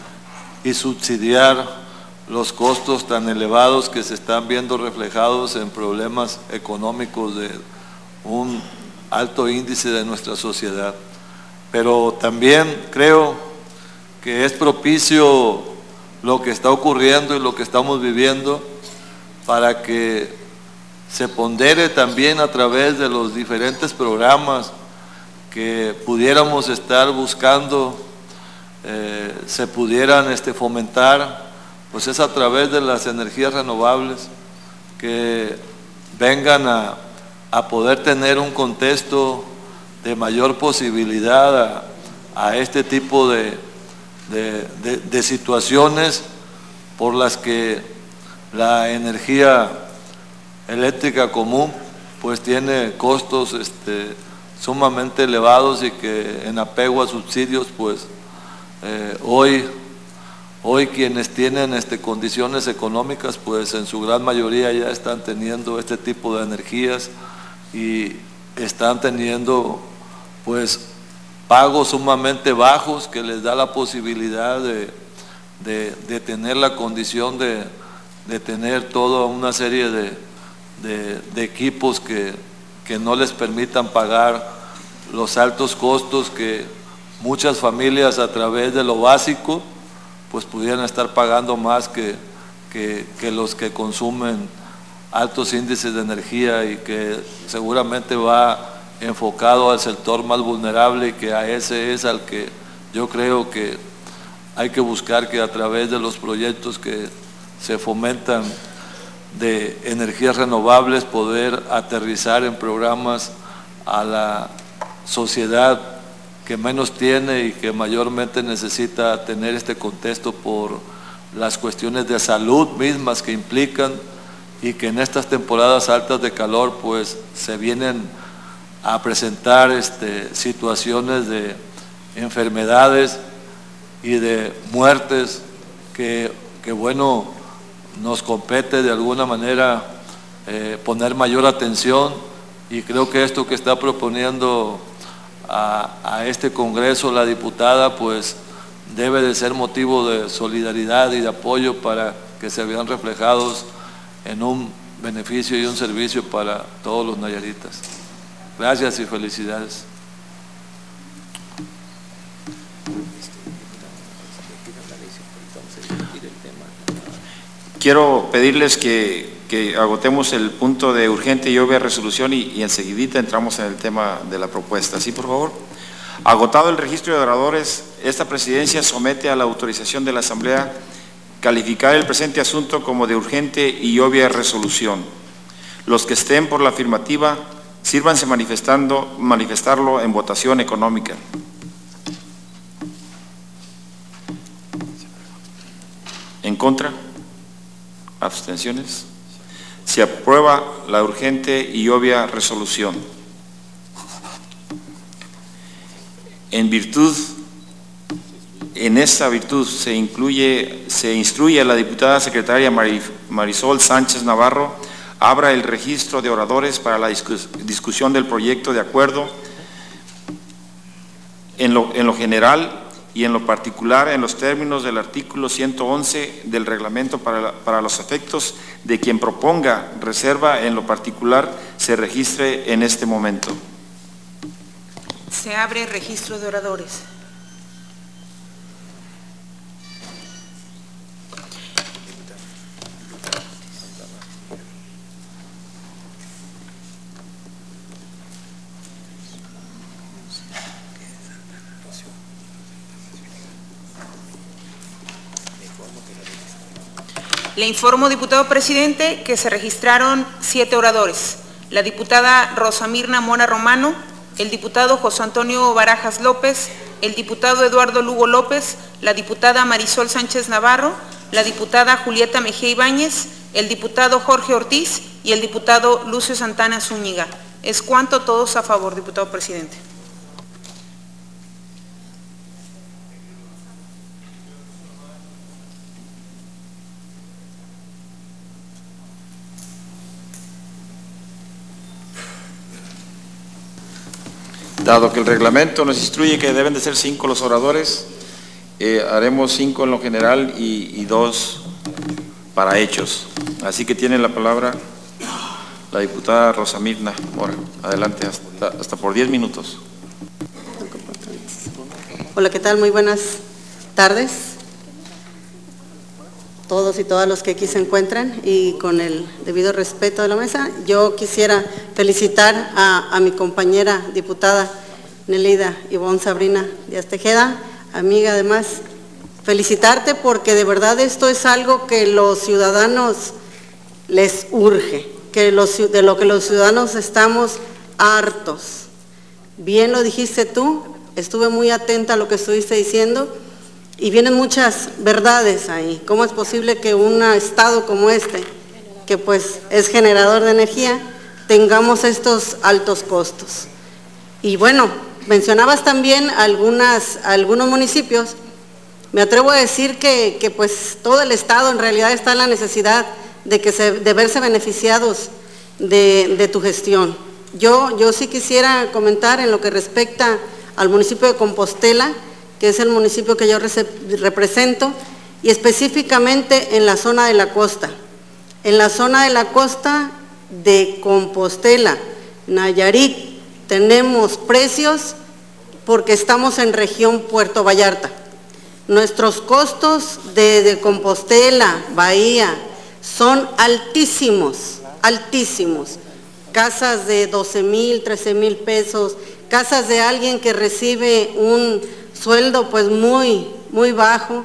y subsidiar los costos tan elevados que se están viendo reflejados en problemas económicos de un alto índice de nuestra sociedad. Pero también creo que es propicio lo que está ocurriendo y lo que estamos viviendo para que se pondere también a través de los diferentes programas que pudiéramos estar buscando, eh, se pudieran este, fomentar, pues es a través de las energías renovables que vengan a, a poder tener un contexto de mayor posibilidad a, a este tipo de, de, de, de situaciones por las que la energía eléctrica común pues tiene costos este, sumamente elevados y que en apego a subsidios pues eh, hoy, hoy quienes tienen este, condiciones económicas pues en su gran mayoría ya están teniendo este tipo de energías y están teniendo pues pagos sumamente bajos que les da la posibilidad de, de, de tener la condición de, de tener toda una serie de De, de equipos que, que no les permitan pagar los altos costos que muchas familias a través de lo básico pues pudieran estar pagando más que, que, que los que consumen altos índices de energía y que seguramente va enfocado al sector más vulnerable y que a ese es al que yo creo que hay que buscar que a través de los proyectos que se fomentan de energías renovables poder aterrizar en programas a la sociedad que menos tiene y que mayormente necesita tener este contexto por las cuestiones de salud mismas que implican y que en estas temporadas altas de calor pues se vienen a presentar este, situaciones de enfermedades y de muertes que, que bueno, nos compete de alguna manera eh, poner mayor atención y creo que esto que está proponiendo a, a este Congreso la diputada pues debe de ser motivo de solidaridad y de apoyo para que se vean reflejados en un beneficio y un servicio para todos los nayaritas. Gracias y felicidades. Quiero pedirles que, que agotemos el punto de urgente y obvia resolución y, y enseguidita entramos en el tema de la propuesta. ¿Sí, por favor? Agotado el registro de oradores, esta presidencia somete a la autorización de la Asamblea calificar el presente asunto como de urgente y obvia resolución. Los que estén por la afirmativa, sírvanse manifestando, manifestarlo en votación económica. ¿En contra? ¿Abstenciones? Se aprueba la urgente y obvia resolución. En virtud, en esta virtud se incluye, se instruye a la diputada secretaria Marisol Sánchez Navarro abra el registro de oradores para la discus, discusión del proyecto de acuerdo en lo, en lo general y en lo particular en los términos del artículo ciento once del reglamento para, la, para los efectos de quien proponga reserva en lo particular se registre en este momento. Se abre registro de oradores. Le informo, diputado presidente, que se registraron siete oradores. La diputada Rosa Mirna Mora Romano, el diputado José Antonio Barajas López, el diputado Eduardo Lugo López, la diputada Marisol Sánchez Navarro, la diputada Julieta Mejía Ibáñez, el diputado Jorge Ortiz y el diputado Lucio Santana Zúñiga. Es cuanto, todos a favor, diputado presidente. Dado que el reglamento nos instruye que deben de ser cinco los oradores, eh, haremos cinco en lo general y, y dos para hechos. Así que tiene la palabra la diputada Rosa Mirna Mora. Adelante, hasta, hasta por diez minutos. Hola, ¿qué tal? Muy buenas tardes. Todos y todas los que aquí se encuentran y con el debido respeto de la mesa, yo quisiera felicitar a, a mi compañera diputada Nelida Ivonne Sabrina Díaz Tejeda, amiga además, felicitarte porque de verdad esto es algo que los ciudadanos les urge, que los, de lo que los ciudadanos estamos hartos. Bien lo dijiste tú, estuve muy atenta a lo que estuviste diciendo, y vienen muchas verdades ahí. ¿Cómo es posible que un estado como este, que pues es generador de energía, tengamos estos altos costos? Y bueno, mencionabas también algunas, algunos municipios. Me atrevo a decir que, que pues todo el estado en realidad está en la necesidad de, que se, de verse beneficiados de, de tu gestión. Yo, yo sí quisiera comentar en lo que respecta al municipio de Compostela, que es el municipio que yo represento, y específicamente en la zona de la costa. En la zona de la costa de Compostela, Nayarit, tenemos precios porque estamos en región Puerto Vallarta. Nuestros costos de, de Compostela, Bahía, son altísimos, altísimos. Casas de doce mil, trece mil pesos, casas de alguien que recibe un sueldo pues muy, muy bajo,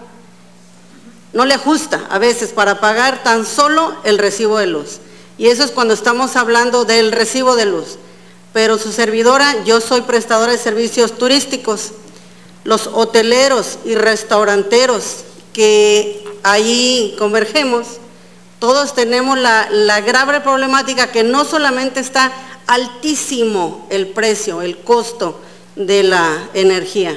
no le ajusta a veces para pagar tan solo el recibo de luz. Y eso es cuando estamos hablando del recibo de luz. Pero su servidora, yo soy prestadora de servicios turísticos. Los hoteleros y restauranteros que ahí convergemos, todos tenemos la, la grave problemática que no solamente está altísimo el precio, el costo de la energía.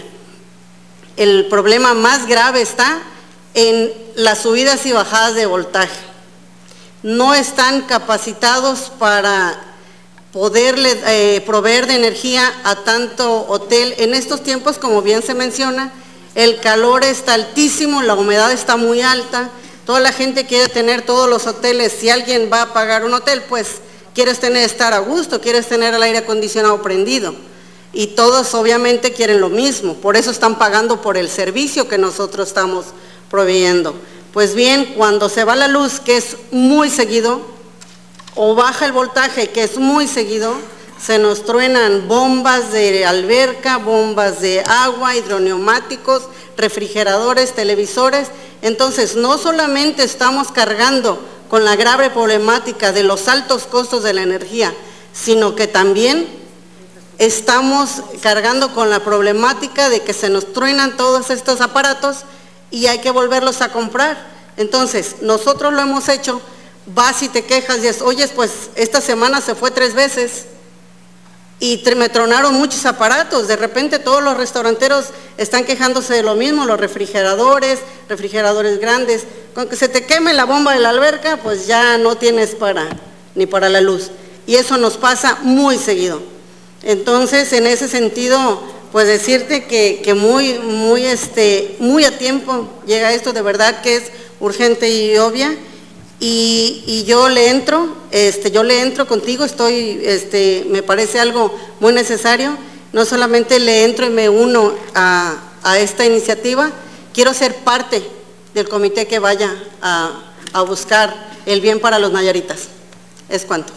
El problema más grave está en las subidas y bajadas de voltaje. No están capacitados para poderle eh, proveer de energía a tanto hotel. En estos tiempos, como bien se menciona, el calor está altísimo, la humedad está muy alta, toda la gente quiere tener todos los hoteles. Si alguien va a pagar un hotel, pues quieres tener, estar a gusto, quieres tener el aire acondicionado prendido. Y todos obviamente quieren lo mismo, por eso están pagando por el servicio que nosotros estamos proveyendo. Pues bien, cuando se va la luz, que es muy seguido, o baja el voltaje, que es muy seguido, se nos truenan bombas de alberca, bombas de agua, hidroneumáticos, refrigeradores, televisores. Entonces, no solamente estamos cargando con la grave problemática de los altos costos de la energía, sino que también estamos cargando con la problemática de que se nos truenan todos estos aparatos y hay que volverlos a comprar. Entonces, nosotros lo hemos hecho, vas y te quejas y dices, oye, pues esta semana se fue tres veces y me tronaron muchos aparatos. De repente todos los restauranteros están quejándose de lo mismo, los refrigeradores, refrigeradores grandes. Con que se te queme la bomba de la alberca, pues ya no tienes para, ni para la luz. Y eso nos pasa muy seguido. Entonces, en ese sentido, pues decirte que, que muy, muy, este, muy a tiempo llega esto, de verdad que es urgente y obvia, y, y yo le entro, este, yo le entro contigo, estoy, este, me parece algo muy necesario, no solamente le entro y me uno a, a esta iniciativa, quiero ser parte del comité que vaya a, a buscar el bien para los nayaritas. Es cuanto.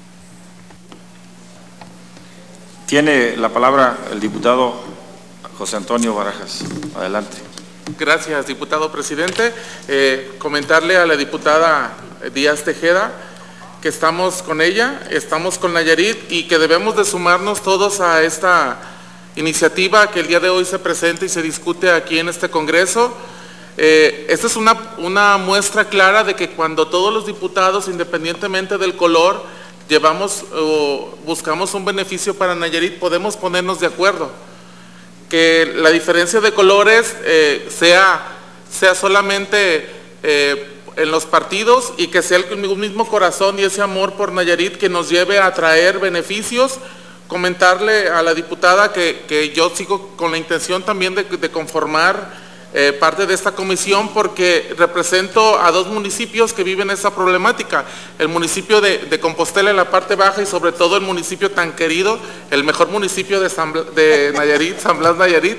Tiene la palabra el diputado José Antonio Barajas. Adelante. Gracias, diputado presidente. Eh, comentarle a la diputada Díaz Tejeda que estamos con ella, estamos con Nayarit y que debemos de sumarnos todos a esta iniciativa que el día de hoy se presenta y se discute aquí en este Congreso. Eh, esta es una, una muestra clara de que cuando todos los diputados, independientemente del color, llevamos o buscamos un beneficio para Nayarit, podemos ponernos de acuerdo. Que la diferencia de colores eh, sea, sea solamente eh, en los partidos y que sea el mismo corazón y ese amor por Nayarit que nos lleve a traer beneficios comentarle a la diputada que, que yo sigo con la intención también de, de conformar eh, parte de esta comisión, porque represento a dos municipios que viven esa problemática, el municipio de, de Compostela en la parte baja y sobre todo el municipio tan querido, el mejor municipio de, San, de Nayarit, San Blas Nayarit,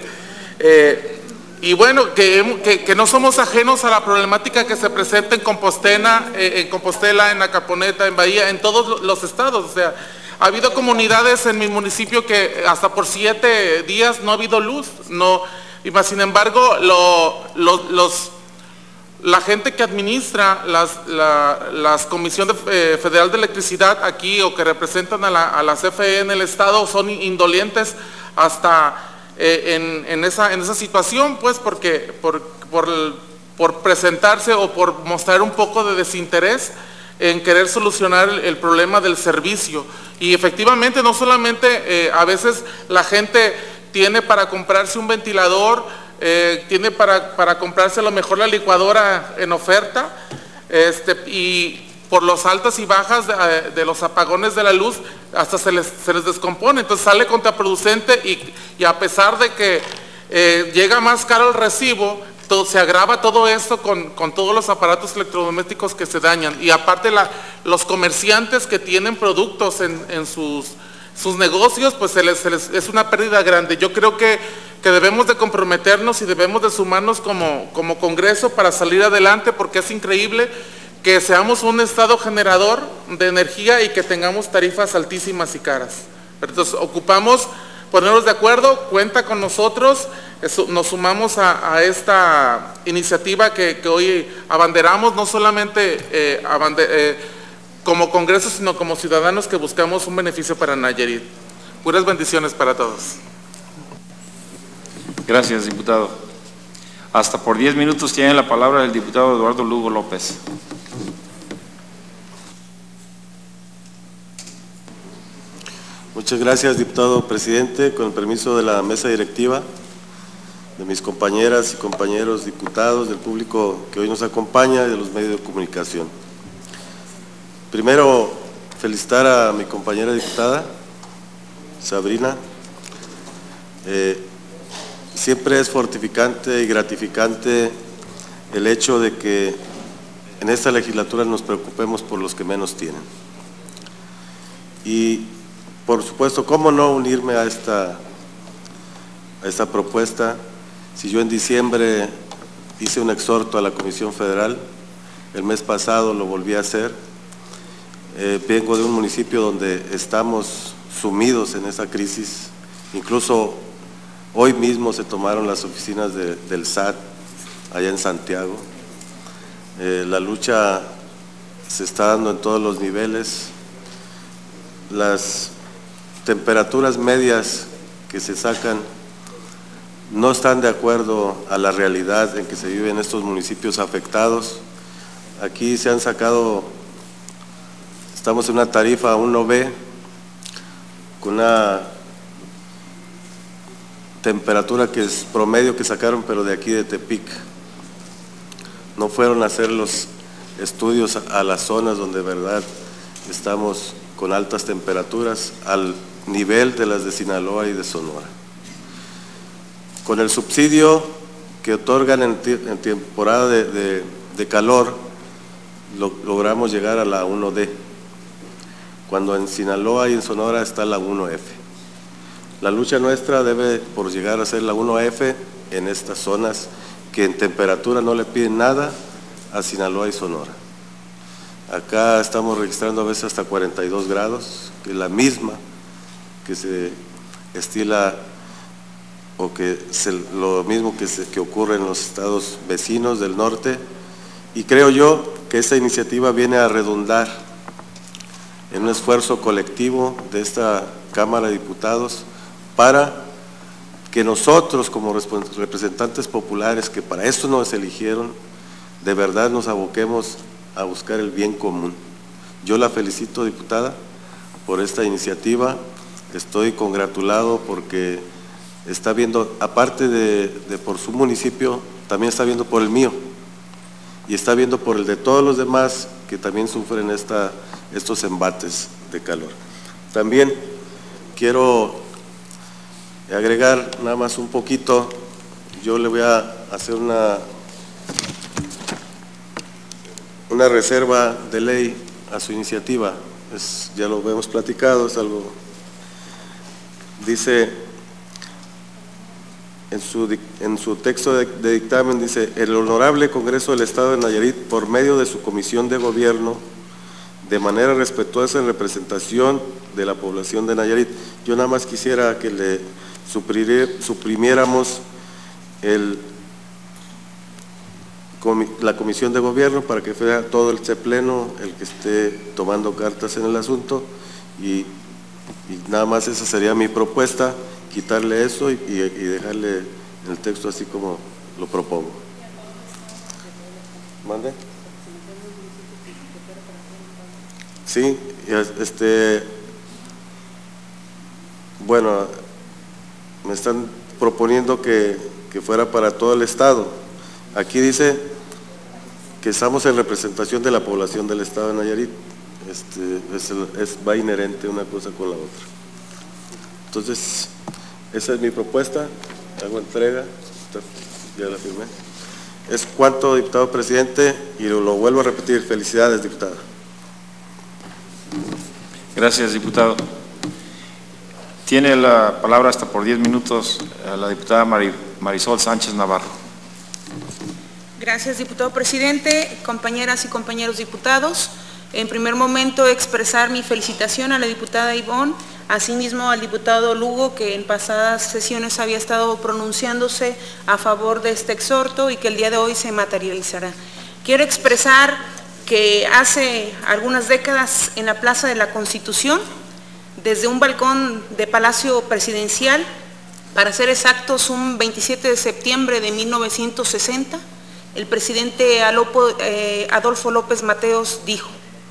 eh, y bueno, que, que, que no somos ajenos a la problemática que se presenta en Compostela, eh, en Compostela, en Acaponeta, en Bahía, en todos los estados. O sea, ha habido comunidades en mi municipio que hasta por siete días no ha habido luz, no, y más sin embargo, lo, lo, los, la gente que administra las, la, las Comisión de, eh, Federal de Electricidad aquí o que representan a la, a la C F E en el estado son indolentes hasta eh, en, en, esa, en esa situación, pues porque por, por, por presentarse o por mostrar un poco de desinterés en querer solucionar el, el problema del servicio. Y efectivamente no solamente eh, a veces la gente tiene para comprarse un ventilador, eh, tiene para, para comprarse a lo mejor la licuadora en oferta, este, y por los altas y bajas de, de los apagones de la luz hasta se les, se les descompone, entonces sale contraproducente y, y a pesar de que eh, llega más caro el recibo, todo, se agrava todo esto con, con todos los aparatos electrodomésticos que se dañan, y aparte la, los comerciantes que tienen productos en, en sus, sus negocios, pues se les, se les, es una pérdida grande. Yo creo que, que debemos de comprometernos y debemos de sumarnos como, como Congreso para salir adelante, porque es increíble que seamos un estado generador de energía y que tengamos tarifas altísimas y caras. Entonces ocupamos ponernos de acuerdo, cuenta con nosotros, eso, nos sumamos a, a esta iniciativa que, que hoy abanderamos, no solamente eh, abande, eh, como Congreso, sino como ciudadanos que buscamos un beneficio para Nayarit. Puras bendiciones para todos. Gracias, diputado. Hasta por diez minutos tiene la palabra el diputado Eduardo Lugo López. Muchas gracias, diputado presidente. Con el permiso de la mesa directiva, de mis compañeras y compañeros diputados, del público que hoy nos acompaña y de los medios de comunicación. Primero, felicitar a mi compañera diputada, Sabrina. Eh, siempre es fortificante y gratificante el hecho de que en esta legislatura nos preocupemos por los que menos tienen. Y por supuesto, ¿cómo no unirme a esta, a esta propuesta? Si yo en diciembre hice un exhorto a la Comisión Federal, el mes pasado lo volví a hacer, eh, vengo de un municipio donde estamos sumidos en esa crisis, incluso hoy mismo se tomaron las oficinas de, del S A T allá en Santiago, eh, la lucha se está dando en todos los niveles, las temperaturas medias que se sacan no están de acuerdo a la realidad en que se vive en estos municipios afectados. Aquí se han sacado, estamos en una tarifa uno B, con una temperatura que es promedio que sacaron, pero de aquí de Tepic. No fueron a hacer los estudios a las zonas donde de verdad estamos con altas temperaturas, al nivel de las de Sinaloa y de Sonora. Con el subsidio que otorgan en, en temporada de, de, de calor, lo, logramos llegar a la uno D, cuando en Sinaloa y en Sonora está la uno F. La lucha nuestra debe por llegar a ser la uno F en estas zonas que en temperatura no le piden nada a Sinaloa y Sonora. Acá estamos registrando a veces hasta cuarenta y dos grados, que es la misma que se estila o que es el, lo mismo que, se, que ocurre en los estados vecinos del norte, y creo yo que esta iniciativa viene a redundar en un esfuerzo colectivo de esta Cámara de Diputados para que nosotros como representantes populares, que para esto nos eligieron, de verdad nos aboquemos a buscar el bien común. Yo la felicito, diputada, por esta iniciativa. Estoy congratulado porque está viendo, aparte de, de por su municipio, también está viendo por el mío y está viendo por el de todos los demás que también sufren esta, estos embates de calor. También quiero agregar nada más un poquito. Yo le voy a hacer una, una reserva de ley a su iniciativa. Es, ya lo hemos platicado, es algo, dice en su, en su texto de, de dictamen, dice: el Honorable Congreso del Estado de Nayarit, por medio de su Comisión de Gobierno, de manera respetuosa en representación de la población de Nayarit. Yo nada más quisiera que le suprimiéramos el, la Comisión de Gobierno para que fuera todo el pleno el que esté tomando cartas en el asunto, y, y nada más esa sería mi propuesta, quitarle eso y, y dejarle el texto así como lo propongo. ¿Mande? Sí, este, bueno, me están proponiendo que, que fuera para todo el Estado. Aquí dice que estamos en representación de la población del Estado de Nayarit. Este, es, es, va inherente una cosa con la otra. Entonces, esa es mi propuesta, hago entrega, ya la firmé. Es cuanto, diputado presidente, y lo, lo vuelvo a repetir. Felicidades, diputada. Gracias, diputado. Tiene la palabra hasta por diez minutos la diputada Marisol Sánchez Navarro. Gracias, diputado presidente, compañeras y compañeros diputados. En primer momento, expresar mi felicitación a la diputada Ivonne, asimismo al diputado Lugo, que en pasadas sesiones había estado pronunciándose a favor de este exhorto y que el día de hoy se materializará. Quiero expresar que hace algunas décadas en la Plaza de la Constitución, desde un balcón de Palacio Presidencial, para ser exactos un veintisiete de septiembre de mil novecientos sesenta, el presidente Adolfo López Mateos dijo: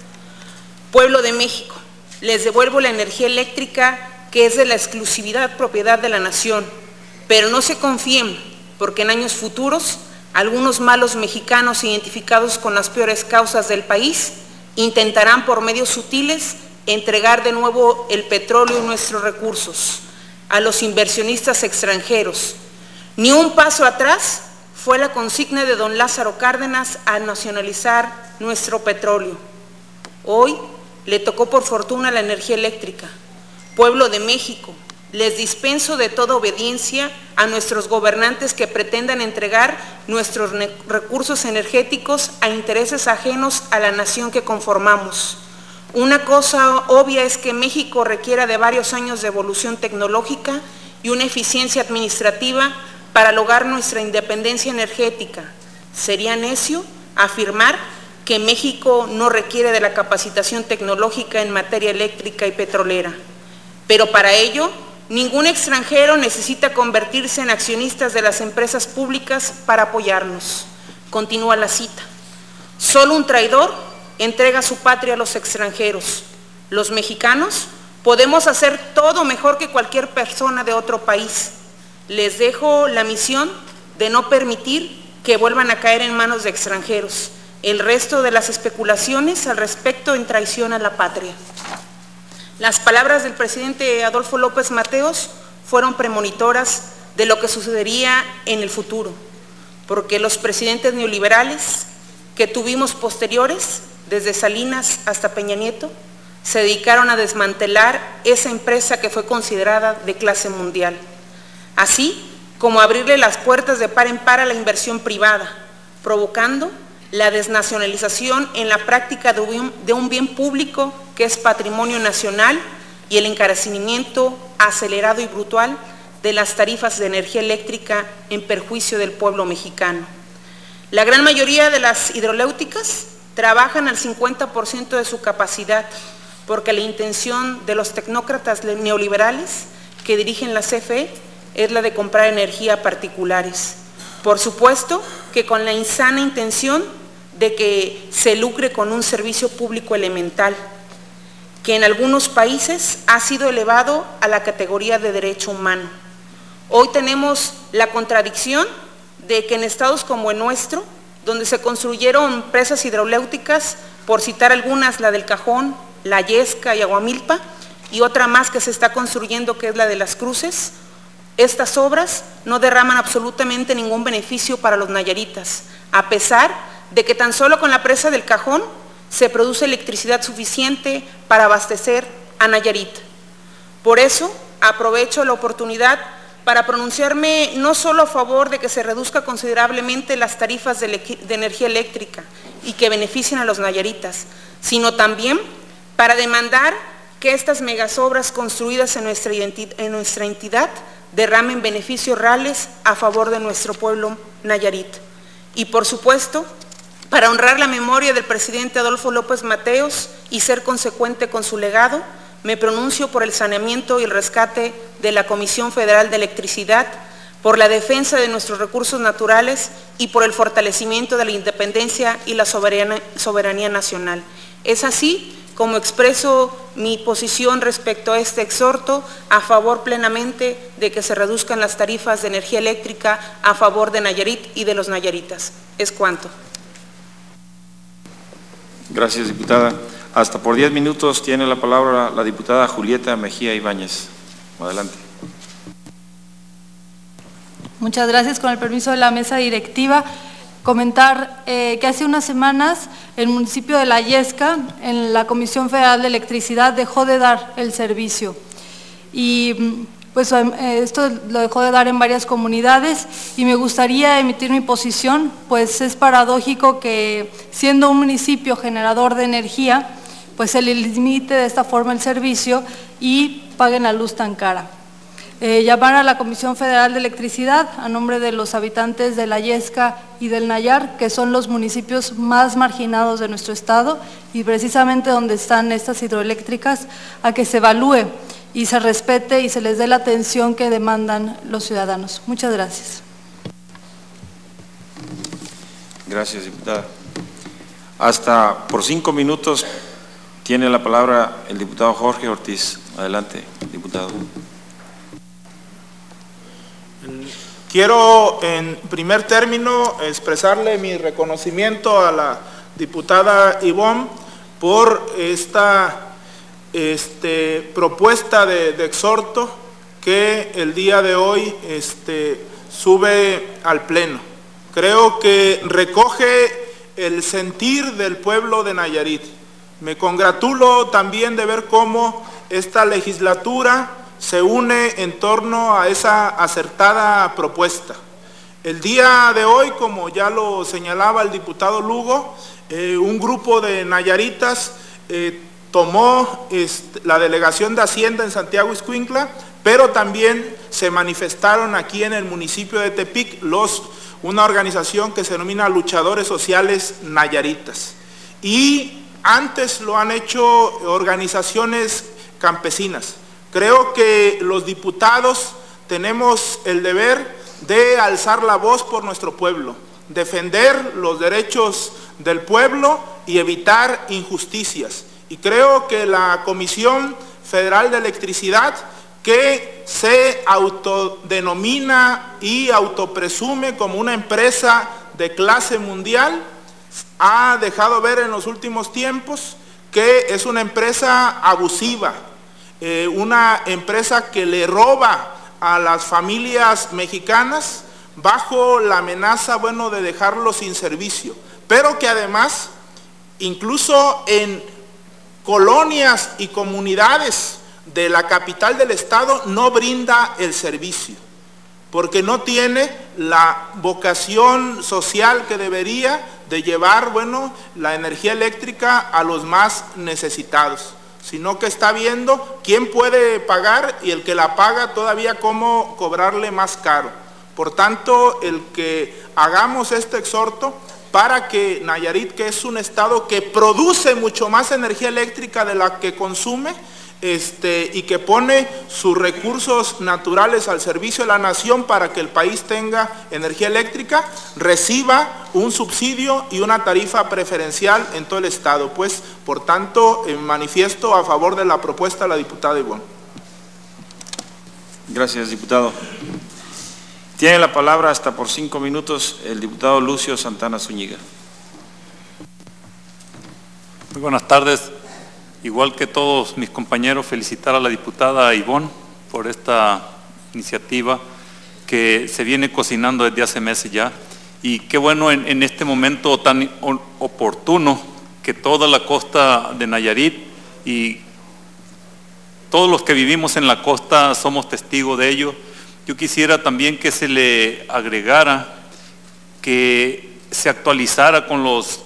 pueblo de México, les devuelvo la energía eléctrica que es de la exclusividad propiedad de la nación, pero no se confíen, porque en años futuros algunos malos mexicanos identificados con las peores causas del país intentarán por medios sutiles entregar de nuevo el petróleo y nuestros recursos a los inversionistas extranjeros. Ni un paso atrás fue la consigna de don Lázaro Cárdenas al nacionalizar nuestro petróleo. Hoy le tocó por fortuna la energía eléctrica. Pueblo de México, les dispenso de toda obediencia a nuestros gobernantes que pretendan entregar nuestros recursos energéticos a intereses ajenos a la nación que conformamos. Una cosa obvia es que México requiera de varios años de evolución tecnológica y una eficiencia administrativa para lograr nuestra independencia energética. Sería necio afirmar que México no requiere de la capacitación tecnológica en materia eléctrica y petrolera. Pero para ello, ningún extranjero necesita convertirse en accionistas de las empresas públicas para apoyarnos. Continúa la cita. Solo un traidor entrega su patria a los extranjeros. Los mexicanos podemos hacer todo mejor que cualquier persona de otro país. Les dejo la misión de no permitir que vuelvan a caer en manos de extranjeros. El resto de las especulaciones al respecto en traición a la patria. Las palabras del presidente Adolfo López Mateos fueron premonitoras de lo que sucedería en el futuro, porque los presidentes neoliberales que tuvimos posteriores, desde Salinas hasta Peña Nieto, se dedicaron a desmantelar esa empresa que fue considerada de clase mundial, así como abrirle las puertas de par en par a la inversión privada, provocando la desnacionalización en la práctica de un, de un bien público que es patrimonio nacional y el encarecimiento acelerado y brutal de las tarifas de energía eléctrica en perjuicio del pueblo mexicano. La gran mayoría de las hidroeléctricas trabajan al cincuenta por ciento de su capacidad, porque la intención de los tecnócratas neoliberales que dirigen la C F E es la de comprar energía a particulares. Por supuesto que con la insana intención de que se lucre con un servicio público elemental, que en algunos países ha sido elevado a la categoría de derecho humano. Hoy tenemos la contradicción de que en estados como el nuestro, donde se construyeron presas hidroeléctricas, por citar algunas, la del Cajón, la Yesca y Aguamilpa, y otra más que se está construyendo, que es la de Las Cruces, estas obras no derraman absolutamente ningún beneficio para los nayaritas, a pesar de que tan solo con la presa del Cajón se produce electricidad suficiente para abastecer a Nayarit. Por eso, aprovecho la oportunidad para pronunciarme no solo a favor de que se reduzca considerablemente las tarifas de, de energía eléctrica y que beneficien a los nayaritas, sino también para demandar que estas megasobras construidas en nuestra, en nuestra entidad derramen beneficios reales a favor de nuestro pueblo Nayarit. Y por supuesto, para honrar la memoria del presidente Adolfo López Mateos y ser consecuente con su legado, me pronuncio por el saneamiento y el rescate de la Comisión Federal de Electricidad, por la defensa de nuestros recursos naturales y por el fortalecimiento de la independencia y la soberanía, soberanía nacional. Es así como expreso mi posición respecto a este exhorto, a favor plenamente de que se reduzcan las tarifas de energía eléctrica a favor de Nayarit y de los nayaritas. Es cuanto. Gracias, diputada. Hasta por diez minutos tiene la palabra la diputada Julieta Mejía Ibáñez. Adelante. Muchas gracias. Con el permiso de la mesa directiva, comentar eh, que hace unas semanas el municipio de La Yesca, en la Comisión Federal de Electricidad, dejó de dar el servicio. Y pues esto lo dejó de dar en varias comunidades y me gustaría emitir mi posición, pues es paradójico que siendo un municipio generador de energía, pues se le limite de esta forma el servicio y paguen la luz tan cara. Eh, llamar a la Comisión Federal de Electricidad a nombre de los habitantes de La Yesca y del Nayar, que son los municipios más marginados de nuestro estado y precisamente donde están estas hidroeléctricas, a que se evalúe y se respete y se les dé la atención que demandan los ciudadanos. Muchas gracias. Gracias, diputada. Hasta por cinco minutos tiene la palabra el diputado Jorge Ortiz. Adelante, diputado. Quiero en primer término expresarle mi reconocimiento a la diputada Ivonne por esta este, propuesta de, de exhorto que el día de hoy este, sube al Pleno. Creo que recoge el sentir del pueblo de Nayarit. Me congratulo también de ver cómo esta legislatura se une en torno a esa acertada propuesta. El día de hoy, como ya lo señalaba el diputado Lugo, eh, un grupo de nayaritas eh, tomó este, la delegación de Hacienda en Santiago Ixcuintla, pero también se manifestaron aquí en el municipio de Tepic los, una organización que se denomina Luchadores Sociales Nayaritas. Y antes lo han hecho organizaciones campesinas. Creo que los diputados tenemos el deber de alzar la voz por nuestro pueblo, defender los derechos del pueblo y evitar injusticias. Y creo que la Comisión Federal de Electricidad, que se autodenomina y autopresume como una empresa de clase mundial, ha dejado ver en los últimos tiempos que es una empresa abusiva, Eh, una empresa que le roba a las familias mexicanas bajo la amenaza, bueno, de dejarlos sin servicio, pero que además, incluso en colonias y comunidades de la capital del estado, no brinda el servicio, porque no tiene la vocación social que debería de llevar, bueno, la energía eléctrica a los más necesitados, sino que está viendo quién puede pagar y el que la paga todavía cómo cobrarle más caro. Por tanto, el que hagamos este exhorto para que Nayarit, que es un estado que produce mucho más energía eléctrica de la que consume, este, y que pone sus recursos naturales al servicio de la nación para que el país tenga energía eléctrica, reciba un subsidio y una tarifa preferencial en todo el estado. Pues, por tanto, eh, manifiesto a favor de la propuesta de la diputada Ivonne. Gracias, diputado. Tiene la palabra hasta por cinco minutos el diputado Lucio Santana Zúñiga. Muy buenas tardes. igual que todos mis compañeros, felicitar a la diputada Ivonne por esta iniciativa que se viene cocinando desde hace meses ya. Y qué bueno en, en este momento tan oportuno que toda la costa de Nayarit y todos los que vivimos en la costa somos testigos de ello. Yo quisiera también que se le agregara, que se actualizara con los,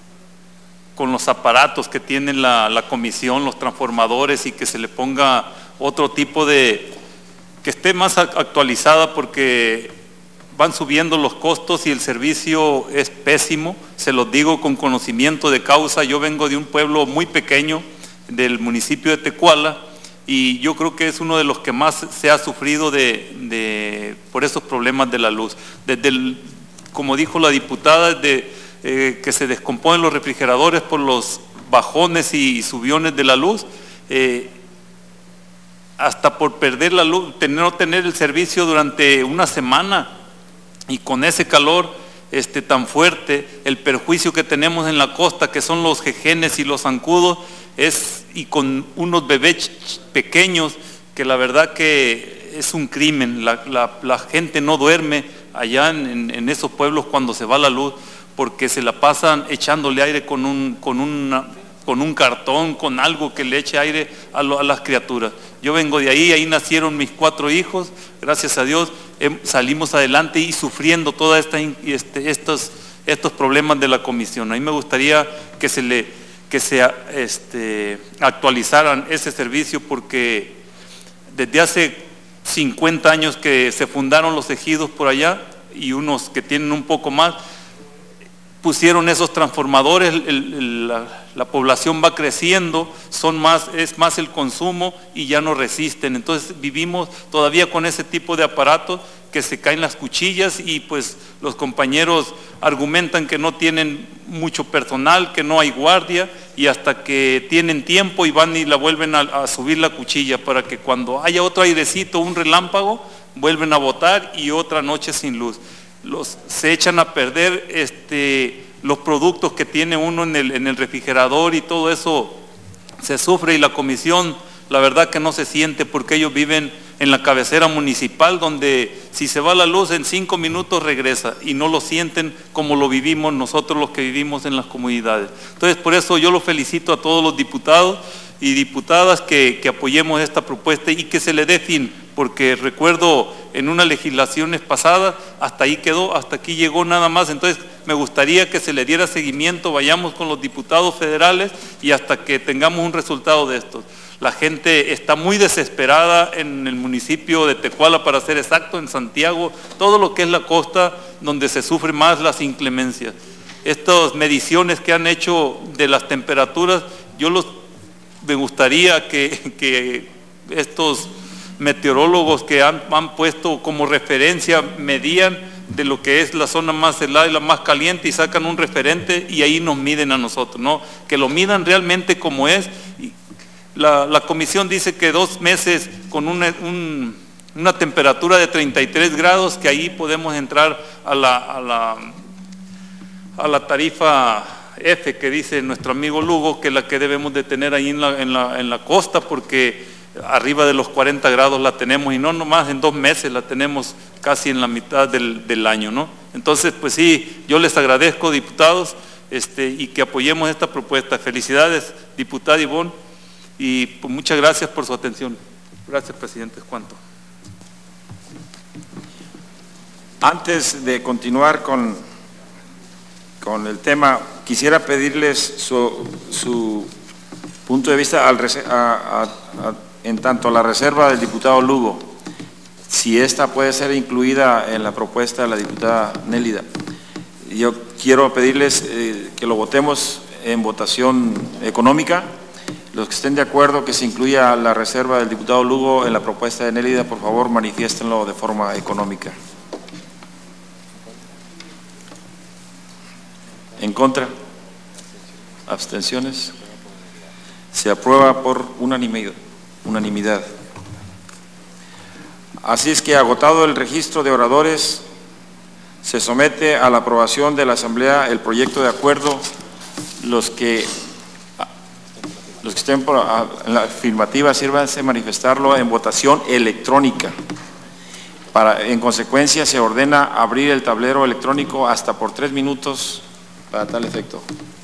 con los aparatos que tiene la, la comisión, los transformadores, y que se le ponga otro tipo de, que esté más actualizada, porque van subiendo los costos y el servicio es pésimo. Se los digo con conocimiento de causa. Yo vengo de un pueblo muy pequeño del municipio de Tecuala, y yo creo que es uno de los que más se ha sufrido de, de, por esos problemas de la luz. Desde el, como dijo la diputada, de, eh, que se descomponen los refrigeradores por los bajones y subiones de la luz, eh, hasta por perder la luz, tener, no tener el servicio durante una semana, y con ese calor este, tan fuerte, el perjuicio que tenemos en la costa, que son los jejenes y los zancudos, es, y con unos bebés pequeños, que la verdad que es un crimen. La, la, la gente no duerme allá en, en esos pueblos cuando se va la luz, porque se la pasan echándole aire con un, con una, con un cartón, con algo que le eche aire a, lo, a las criaturas. Yo vengo de ahí, ahí nacieron mis cuatro hijos, gracias a Dios eh, salimos adelante y sufriendo todos esta, este, estos, estos problemas de la comisión. A mí me gustaría que se le que se este, actualizaran ese servicio, porque desde hace cincuenta años que se fundaron los ejidos por allá, y unos que tienen un poco más, pusieron esos transformadores, el, el, la, la población va creciendo, son más, es más el consumo y ya no resisten. Entonces vivimos todavía con ese tipo de aparatos que se caen las cuchillas, y pues los compañeros argumentan que no tienen mucho personal, que no hay guardia, y hasta que tienen tiempo y van y la vuelven a, a subir la cuchilla, para que cuando haya otro airecito, un relámpago, vuelven a botar y otra noche sin luz. Los, se echan a perder este, los productos que tiene uno en el, en el refrigerador, y todo eso se sufre, y la comisión la verdad que no se siente, porque ellos viven en la cabecera municipal, donde si se va la luz en cinco minutos regresa, y no lo sienten como lo vivimos nosotros los que vivimos en las comunidades. Entonces por eso yo los felicito a todos los diputados y diputadas que, que apoyemos esta propuesta y que se le dé fin, porque recuerdo en unas legislaciones pasadas hasta ahí quedó, hasta aquí llegó nada más. Entonces me gustaría que se le diera seguimiento, vayamos con los diputados federales y hasta que tengamos un resultado de estos. La gente está muy desesperada en el municipio de Tecuala, para ser exacto, en Santiago, todo lo que es la costa, donde se sufren más las inclemencias. Estas mediciones que han hecho de las temperaturas, yo los, me gustaría que, que estos meteorólogos que han, han puesto como referencia, medían de lo que es la zona más helada y la más caliente, y sacan un referente y ahí nos miden a nosotros, ¿no? Que lo midan realmente como es. Y la, la comisión dice que dos meses con una, un, una temperatura de treinta y tres grados, que ahí podemos entrar a la, a la, a la tarifa F que dice nuestro amigo Lugo, que es la que debemos de tener ahí en la, en la, en la costa, porque arriba de los cuarenta grados la tenemos, y no nomás en dos meses, la tenemos casi en la mitad del, del año, ¿no? Entonces, pues sí, yo les agradezco, diputados, este, y que apoyemos esta propuesta. Felicidades, diputada Ivonne, y pues, muchas gracias por su atención. Gracias, presidente. Es cuanto. Antes de continuar con, con el tema, quisiera pedirles su, su punto de vista al, a, a, a, en tanto a la reserva del diputado Lugo, si esta puede ser incluida en la propuesta de la diputada Nélida. Yo quiero pedirles eh, que lo votemos en votación económica. Los que estén de acuerdo que se incluya la reserva del diputado Lugo en la propuesta de Nélida, por favor, manifiéstenlo de forma económica. ¿En contra? ¿Abstenciones? Se aprueba por unanimidad. unanimidad. Así es que, agotado el registro de oradores, se somete a la aprobación de la Asamblea el proyecto de acuerdo. Los que, Los que estén por, a, en la afirmativa, sírvanse manifestarlo en votación electrónica. Para, en consecuencia, se ordena abrir el tablero electrónico hasta por tres minutos para tal efecto.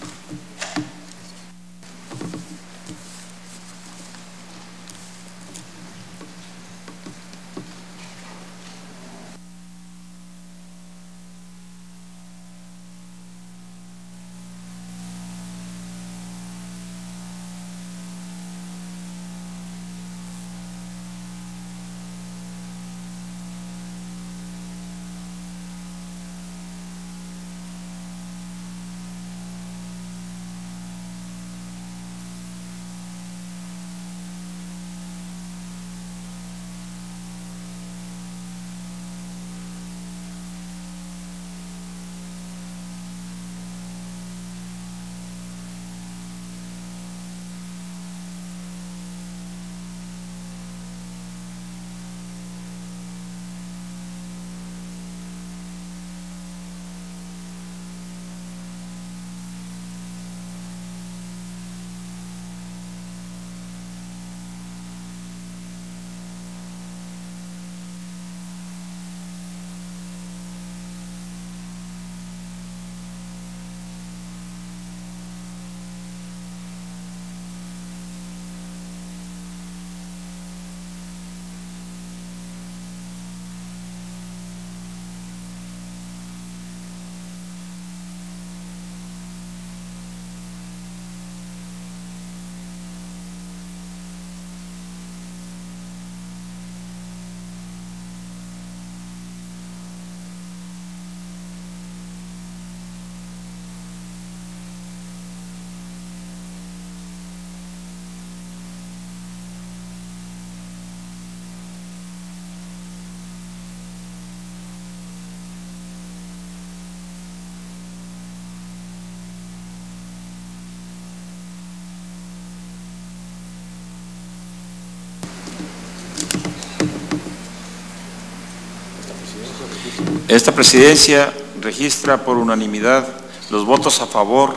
Esta presidencia registra por unanimidad los votos a favor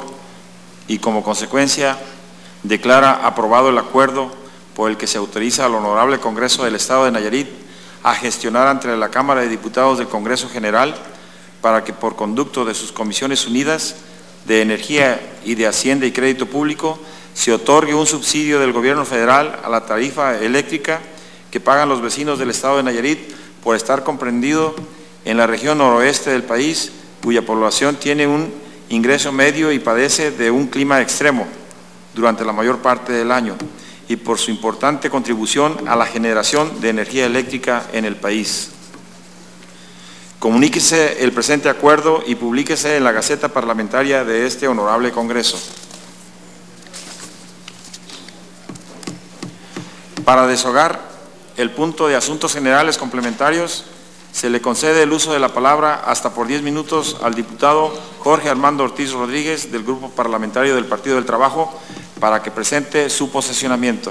y como consecuencia declara aprobado el acuerdo por el que se autoriza al Honorable Congreso del Estado de Nayarit a gestionar ante la Cámara de Diputados del Congreso General para que por conducto de sus comisiones unidas de Energía y de Hacienda y Crédito Público se otorgue un subsidio del Gobierno Federal a la tarifa eléctrica que pagan los vecinos del Estado de Nayarit por estar comprendido en la región noroeste del país, cuya población tiene un ingreso medio y padece de un clima extremo durante la mayor parte del año, y por su importante contribución a la generación de energía eléctrica en el país. Comuníquese el presente acuerdo y publíquese en la Gaceta Parlamentaria de este honorable Congreso. Para deshogar el punto de asuntos generales complementarios, se le concede el uso de la palabra hasta por diez minutos al diputado Jorge Armando Ortiz Rodríguez del Grupo Parlamentario del Partido del Trabajo para que presente su posicionamiento.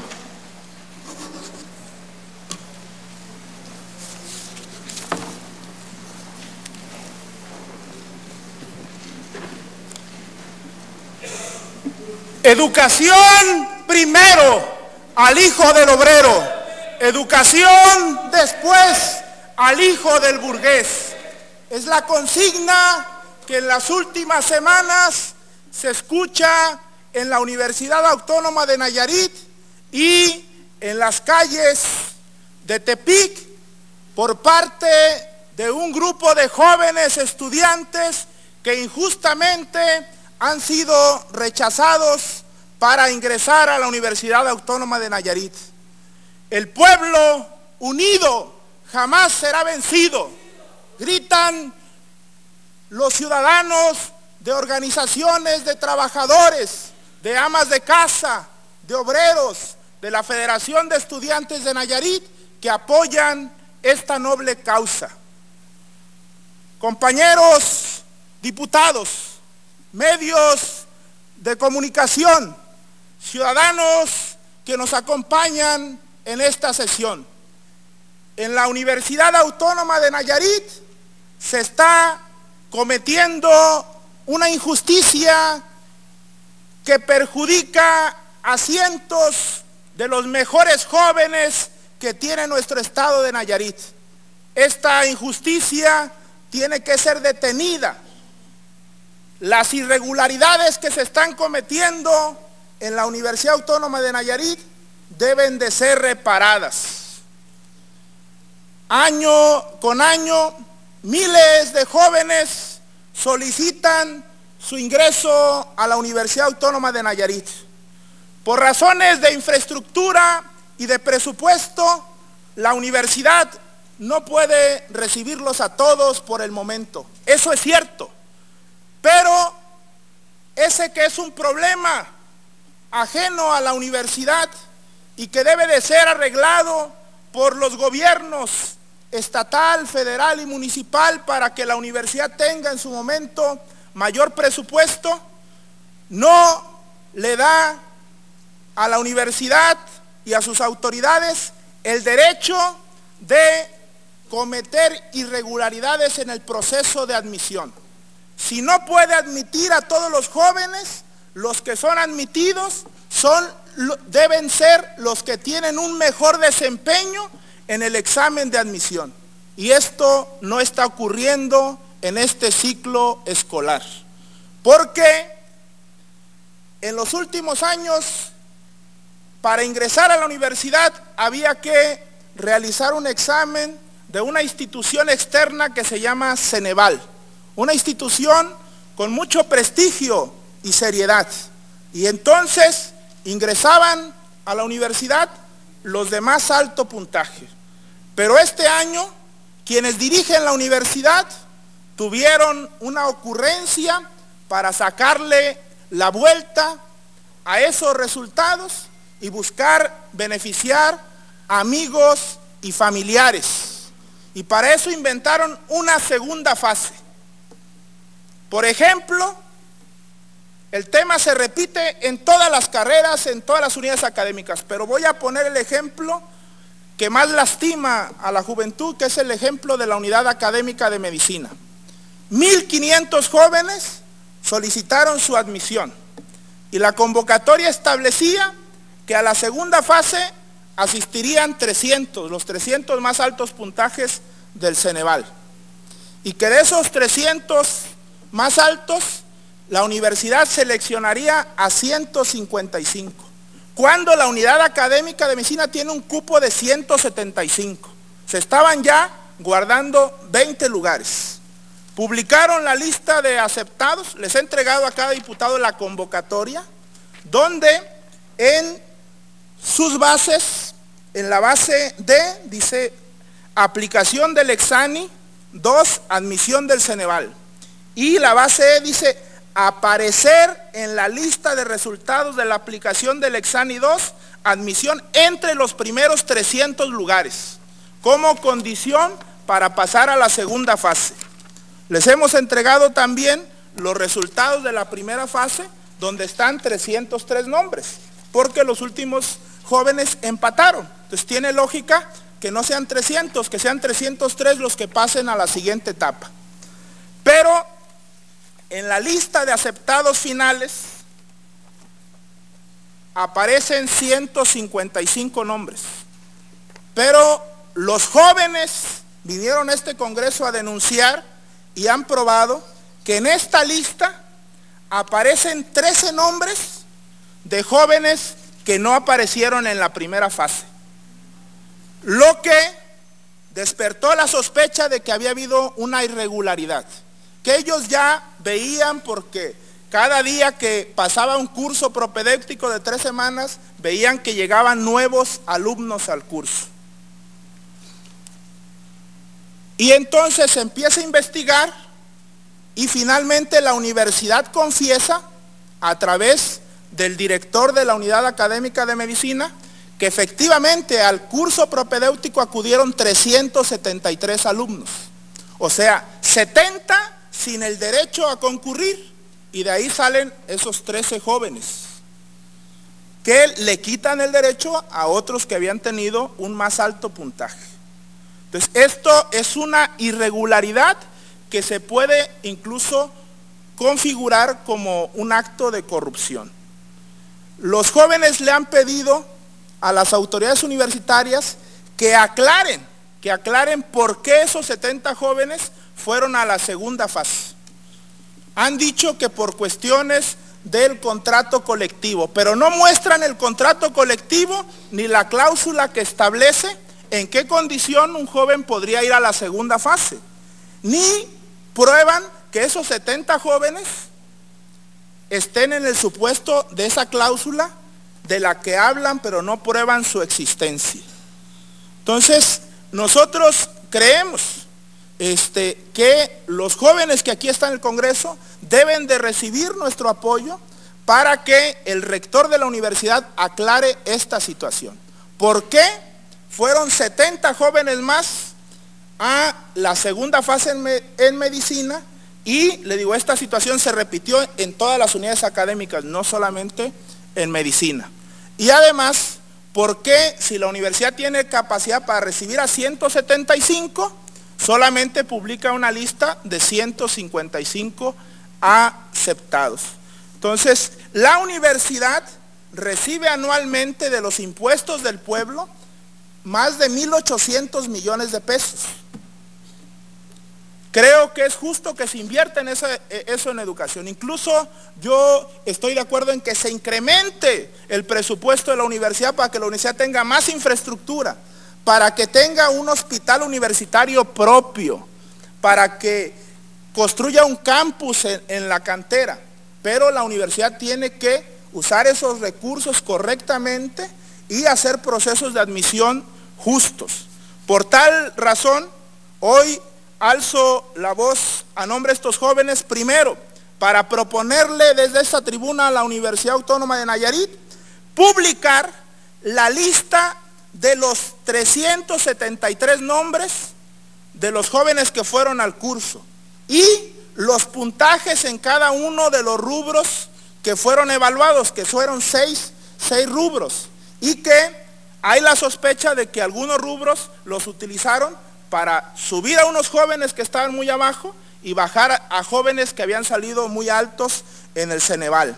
Educación primero al hijo del obrero, educación después al hijo del burgués. Es la consigna que en las últimas semanas se escucha en la Universidad Autónoma de Nayarit y en las calles de Tepic por parte de un grupo de jóvenes estudiantes que injustamente han sido rechazados para ingresar a la Universidad Autónoma de Nayarit. El pueblo unido jamás será vencido, gritan los ciudadanos de organizaciones de trabajadores, de amas de casa, de obreros, de la Federación de Estudiantes de Nayarit, que apoyan esta noble causa. Compañeros diputados, medios de comunicación, ciudadanos que nos acompañan en esta sesión. En la Universidad Autónoma de Nayarit se está cometiendo una injusticia que perjudica a cientos de los mejores jóvenes que tiene nuestro estado de Nayarit. Esta injusticia tiene que ser detenida. Las irregularidades que se están cometiendo en la Universidad Autónoma de Nayarit deben de ser reparadas. Año con año, miles de jóvenes solicitan su ingreso a la Universidad Autónoma de Nayarit. Por razones de infraestructura y de presupuesto, la universidad no puede recibirlos a todos por el momento. Eso es cierto, pero ese que es un problema ajeno a la universidad y que debe de ser arreglado por los gobiernos estatal, federal y municipal para que la universidad tenga en su momento mayor presupuesto, no le da a la universidad y a sus autoridades el derecho de cometer irregularidades en el proceso de admisión. Si no puede admitir a todos los jóvenes, los que son admitidos son, deben ser los que tienen un mejor desempeño en el examen de admisión. Y esto no está ocurriendo en este ciclo escolar, porque en los últimos años, para ingresar a la universidad había que realizar un examen de una institución externa que se llama Ceneval, una institución con mucho prestigio y seriedad. Y entonces ingresaban a la universidad los de más alto puntaje. Pero este año, quienes dirigen la universidad tuvieron una ocurrencia para sacarle la vuelta a esos resultados y buscar beneficiar a amigos y familiares. Y para eso inventaron una segunda fase. Por ejemplo, el tema se repite en todas las carreras, en todas las unidades académicas, pero voy a poner el ejemplo que más lastima a la juventud, que es el ejemplo de la unidad académica de medicina. mil quinientos jóvenes solicitaron su admisión y la convocatoria establecía que a la segunda fase asistirían trescientos, los trescientos más altos puntajes del Ceneval, y que de esos trescientos más altos, la universidad seleccionaría a ciento cincuenta y cinco, cuando la unidad académica de medicina tiene un cupo de ciento setenta y cinco. Se estaban ya guardando veinte lugares. Publicaron la lista de aceptados, les he entregado a cada diputado la convocatoria, donde en sus bases, en la base D, dice aplicación del Exani, dos, admisión del Ceneval. Y la base E dice aparecer en la lista de resultados de la aplicación del Exani dos, admisión entre los primeros trescientos lugares, como condición para pasar a la segunda fase. Les hemos entregado también los resultados de la primera fase, donde están trescientos tres nombres, porque los últimos jóvenes empataron. Entonces tiene lógica que no sean trescientos, que sean trescientos tres los que pasen a la siguiente etapa. Pero en la lista de aceptados finales aparecen ciento cincuenta y cinco nombres, pero los jóvenes vinieron a este congreso a denunciar y han probado que en esta lista aparecen trece nombres de jóvenes que no aparecieron en la primera fase, lo que despertó la sospecha de que había habido una irregularidad, que ellos ya veían, porque cada día que pasaba un curso propedéutico de tres semanas, veían que llegaban nuevos alumnos al curso. Y entonces se empieza a investigar y finalmente la universidad confiesa a través del director de la unidad académica de medicina que efectivamente al curso propedéutico acudieron trescientos setenta y tres alumnos, o sea, setenta sin el derecho a concurrir, y de ahí salen esos trece jóvenes que le quitan el derecho a otros que habían tenido un más alto puntaje. Entonces, esto es una irregularidad que se puede incluso configurar como un acto de corrupción. los jóvenes le han pedido a las autoridades universitarias que aclaren, que aclaren por qué esos setenta jóvenes fueron a la segunda fase. Han dicho que por cuestiones del contrato colectivo, pero no muestran el contrato colectivo ni la cláusula que establece en qué condición un joven podría ir a la segunda fase, ni prueban que esos setenta jóvenes estén en el supuesto de esa cláusula de la que hablan, pero no prueban su existencia. Entonces, nosotros creemos este, que los jóvenes que aquí están en el Congreso deben de recibir nuestro apoyo para que el rector de la universidad aclare esta situación. ¿Por qué fueron setenta jóvenes más a la segunda fase en, me, en medicina? Y le digo, esta situación se repitió en todas las unidades académicas, no solamente en medicina. Y además, ¿por qué si la universidad tiene capacidad para recibir a ciento setenta y cinco, solamente publica una lista de ciento cincuenta y cinco aceptados? Entonces, la universidad recibe anualmente de los impuestos del pueblo más de mil ochocientos millones de pesos. Creo que es justo que se invierta en eso, eso en educación. Incluso yo estoy de acuerdo en que se incremente el presupuesto de la universidad para que la universidad tenga más infraestructura, para que tenga un hospital universitario propio, para que construya un campus en, en la cantera. Pero la universidad tiene que usar esos recursos correctamente y hacer procesos de admisión justos. Por tal razón, hoy alzo la voz a nombre de estos jóvenes, primero, para proponerle desde esta tribuna a la Universidad Autónoma de Nayarit, publicar la lista de los trescientos setenta y tres nombres de los jóvenes que fueron al curso y los puntajes en cada uno de los rubros que fueron evaluados, que fueron seis, seis rubros, y que hay la sospecha de que algunos rubros los utilizaron para subir a unos jóvenes que estaban muy abajo y bajar a jóvenes que habían salido muy altos en el Ceneval.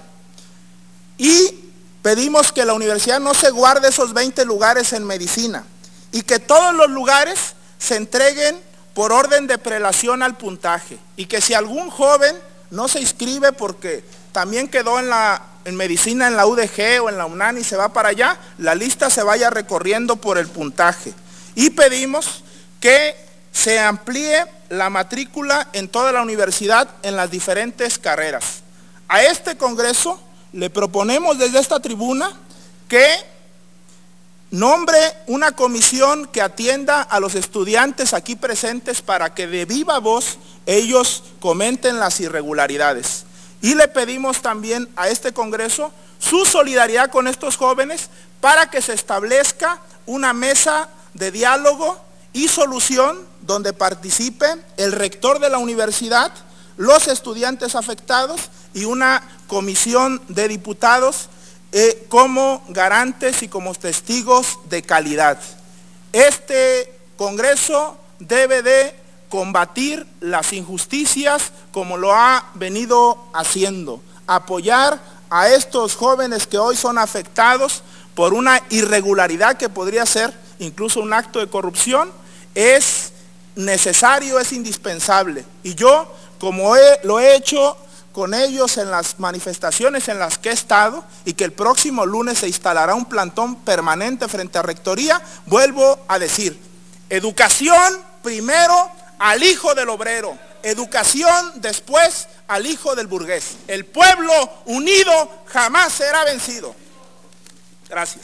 Y pedimos que la universidad no se guarde esos veinte lugares en medicina y que todos los lugares se entreguen por orden de prelación al puntaje, y que si algún joven no se inscribe porque también quedó en, la, en medicina en la U D G o en la UNAM y se va para allá, la lista se vaya recorriendo por el puntaje. Y pedimos que se amplíe la matrícula en toda la universidad en las diferentes carreras. A este Congreso le proponemos desde esta tribuna que nombre una comisión que atienda a los estudiantes aquí presentes para que de viva voz ellos comenten las irregularidades. Y le pedimos también a este Congreso su solidaridad con estos jóvenes para que se establezca una mesa de diálogo y solución donde participen el rector de la universidad, los estudiantes afectados y una comisión de diputados eh, como garantes y como testigos de calidad. Este Congreso debe de combatir las injusticias como lo ha venido haciendo, apoyar a estos jóvenes que hoy son afectados por una irregularidad que podría ser incluso un acto de corrupción. Es necesario, es indispensable. Y yo, como he, lo he hecho con ellos en las manifestaciones en las que he estado, y que el próximo lunes se instalará un plantón permanente frente a Rectoría, vuelvo a decir, educación primero al hijo del obrero, educación después al hijo del burgués. El pueblo unido jamás será vencido. Gracias.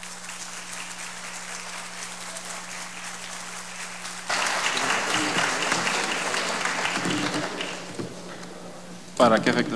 ¿Para qué efecto?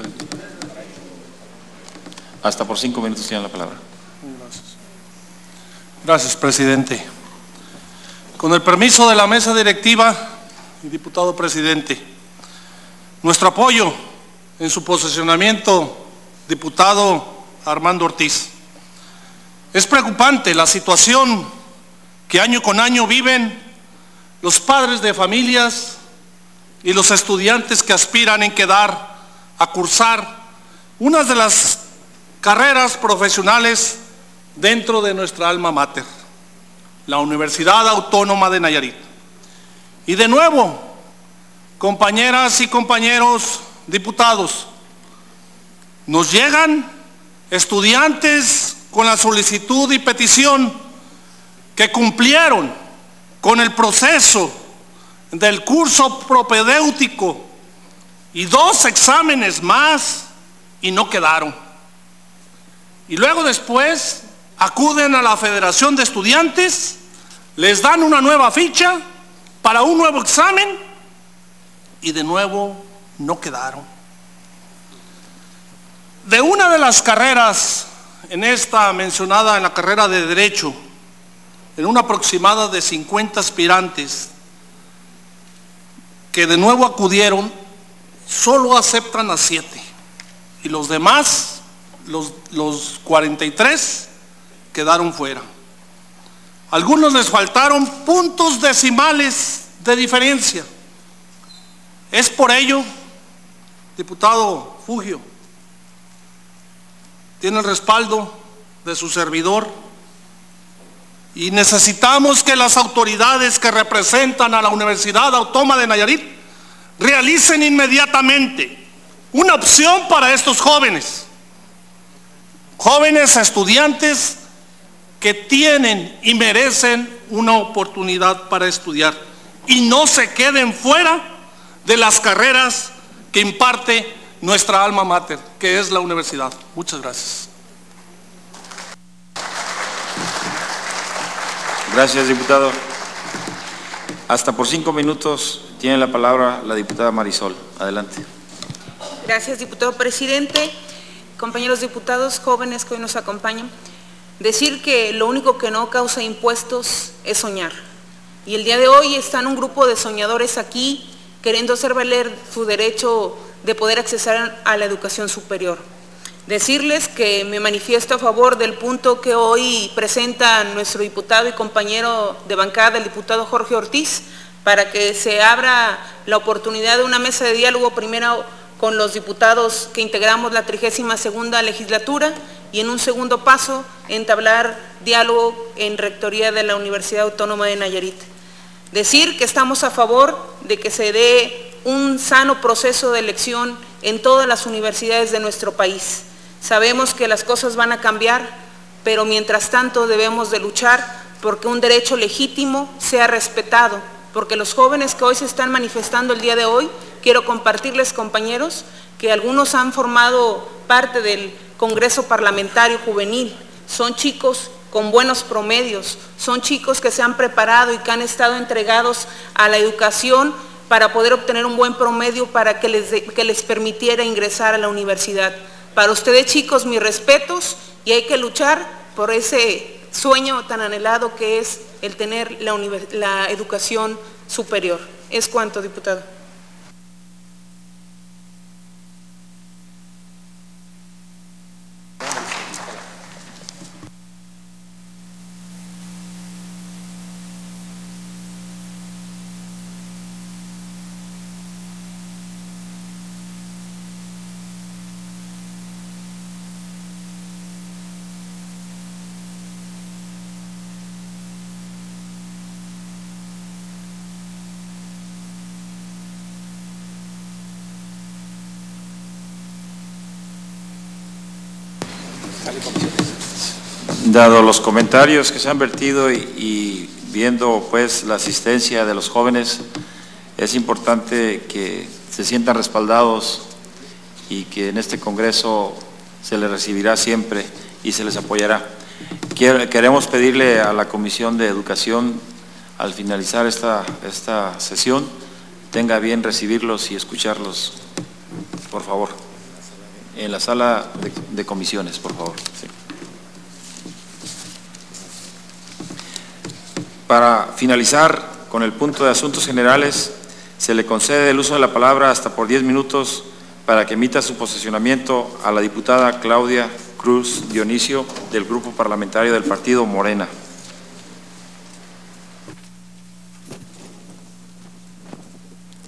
Hasta por cinco minutos tienen la palabra. Gracias. Gracias, presidente. Con el permiso de la mesa directiva y diputado presidente, nuestro apoyo en su posicionamiento, diputado Armando Ortiz. Es preocupante la situación que año con año viven los padres de familias y los estudiantes que aspiran en quedar a cursar una de las carreras profesionales dentro de nuestra alma mater, la Universidad Autónoma de Nayarit. Y de nuevo, compañeras y compañeros diputados, nos llegan estudiantes con la solicitud y petición que cumplieron con el proceso del curso propedéutico y dos exámenes más y no quedaron. Y luego después acuden a la Federación de Estudiantes, les dan una nueva ficha para un nuevo examen y de nuevo no quedaron. De una de las carreras, en esta mencionada, en la carrera de Derecho, en una aproximada de cincuenta aspirantes que de nuevo acudieron, solo aceptan a siete. Y los demás, los, los cuarenta y tres, quedaron fuera. A algunos les faltaron puntos decimales de diferencia. Es por ello, diputado Fugio, tiene el respaldo de su servidor y necesitamos que las autoridades que representan a la Universidad Autónoma de Nayarit realicen inmediatamente una opción para estos jóvenes, jóvenes estudiantes que tienen y merecen una oportunidad para estudiar y no se queden fuera de las carreras que imparte nuestra alma mater, que es la universidad. Muchas gracias. Gracias, diputado. Hasta por cinco minutos tiene la palabra la diputada Marisol. Adelante. Gracias, diputado presidente. Compañeros diputados, jóvenes que hoy nos acompañan, decir que lo único que no causa impuestos es soñar. Y el día de hoy están un grupo de soñadores aquí queriendo hacer valer su derecho de poder acceder a la educación superior. Decirles que me manifiesto a favor del punto que hoy presenta nuestro diputado y compañero de bancada, el diputado Jorge Ortiz, para que se abra la oportunidad de una mesa de diálogo primero con los diputados que integramos la trigésima segunda legislatura y en un segundo paso entablar diálogo en rectoría de la Universidad Autónoma de Nayarit. Decir que estamos a favor de que se dé un sano proceso de elección en todas las universidades de nuestro país. Sabemos que las cosas van a cambiar, pero mientras tanto debemos de luchar porque un derecho legítimo sea respetado, porque los jóvenes que hoy se están manifestando el día de hoy, quiero compartirles, compañeros, que algunos han formado parte del Congreso Parlamentario Juvenil, son chicos con buenos promedios, son chicos que se han preparado y que han estado entregados a la educación para poder obtener un buen promedio para que les, de, que les permitiera ingresar a la universidad. Para ustedes, chicos, mis respetos y hay que luchar por ese sueño tan anhelado que es el tener la, la educación superior. Es cuanto, diputado. Dado los comentarios que se han vertido y, y viendo pues la asistencia de los jóvenes, es importante que se sientan respaldados y que en este Congreso se les recibirá siempre y se les apoyará. Quiero, queremos pedirle a la Comisión de Educación, al finalizar esta, esta sesión, tenga bien recibirlos y escucharlos, por favor, en la sala de, de comisiones, por favor. Sí. Para finalizar con el punto de asuntos generales, se le concede el uso de la palabra hasta por diez minutos para que emita su posicionamiento a la diputada Claudia Cruz Dionisio del Grupo Parlamentario del Partido Morena.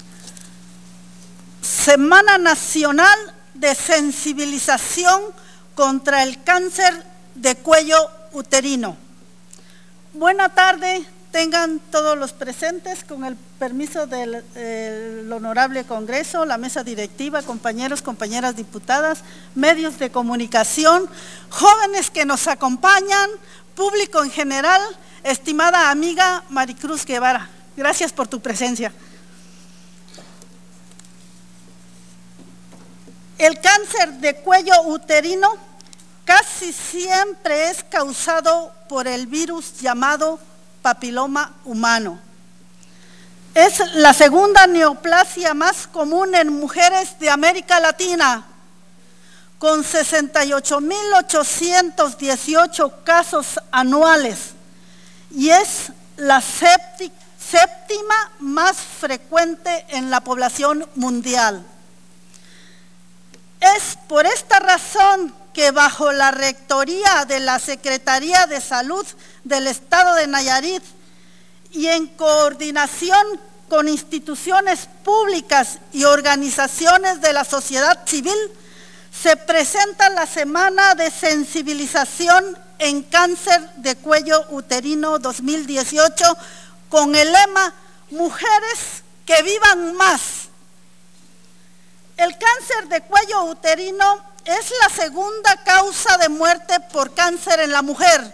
Semana Nacional de Sensibilización contra el cáncer de cuello uterino. Buena tarde, tengan todos los presentes, con el permiso del el honorable Congreso, la mesa directiva, compañeros, compañeras diputadas, medios de comunicación, jóvenes que nos acompañan, público en general, estimada amiga Maricruz Guevara. Gracias por tu presencia. El cáncer de cuello uterino casi siempre es causado por el virus llamado papiloma humano. Es la segunda neoplasia más común en mujeres de América Latina, con sesenta y ocho mil ochocientos dieciocho casos anuales, y es la séptima más frecuente en la población mundial. Es por esta razón que bajo la rectoría de la Secretaría de Salud del Estado de Nayarit y en coordinación con instituciones públicas y organizaciones de la sociedad civil, se presenta la Semana de Sensibilización en Cáncer de Cuello Uterino dos mil dieciocho con el lema Mujeres que vivan más. El cáncer de cuello uterino es la segunda causa de muerte por cáncer en la mujer.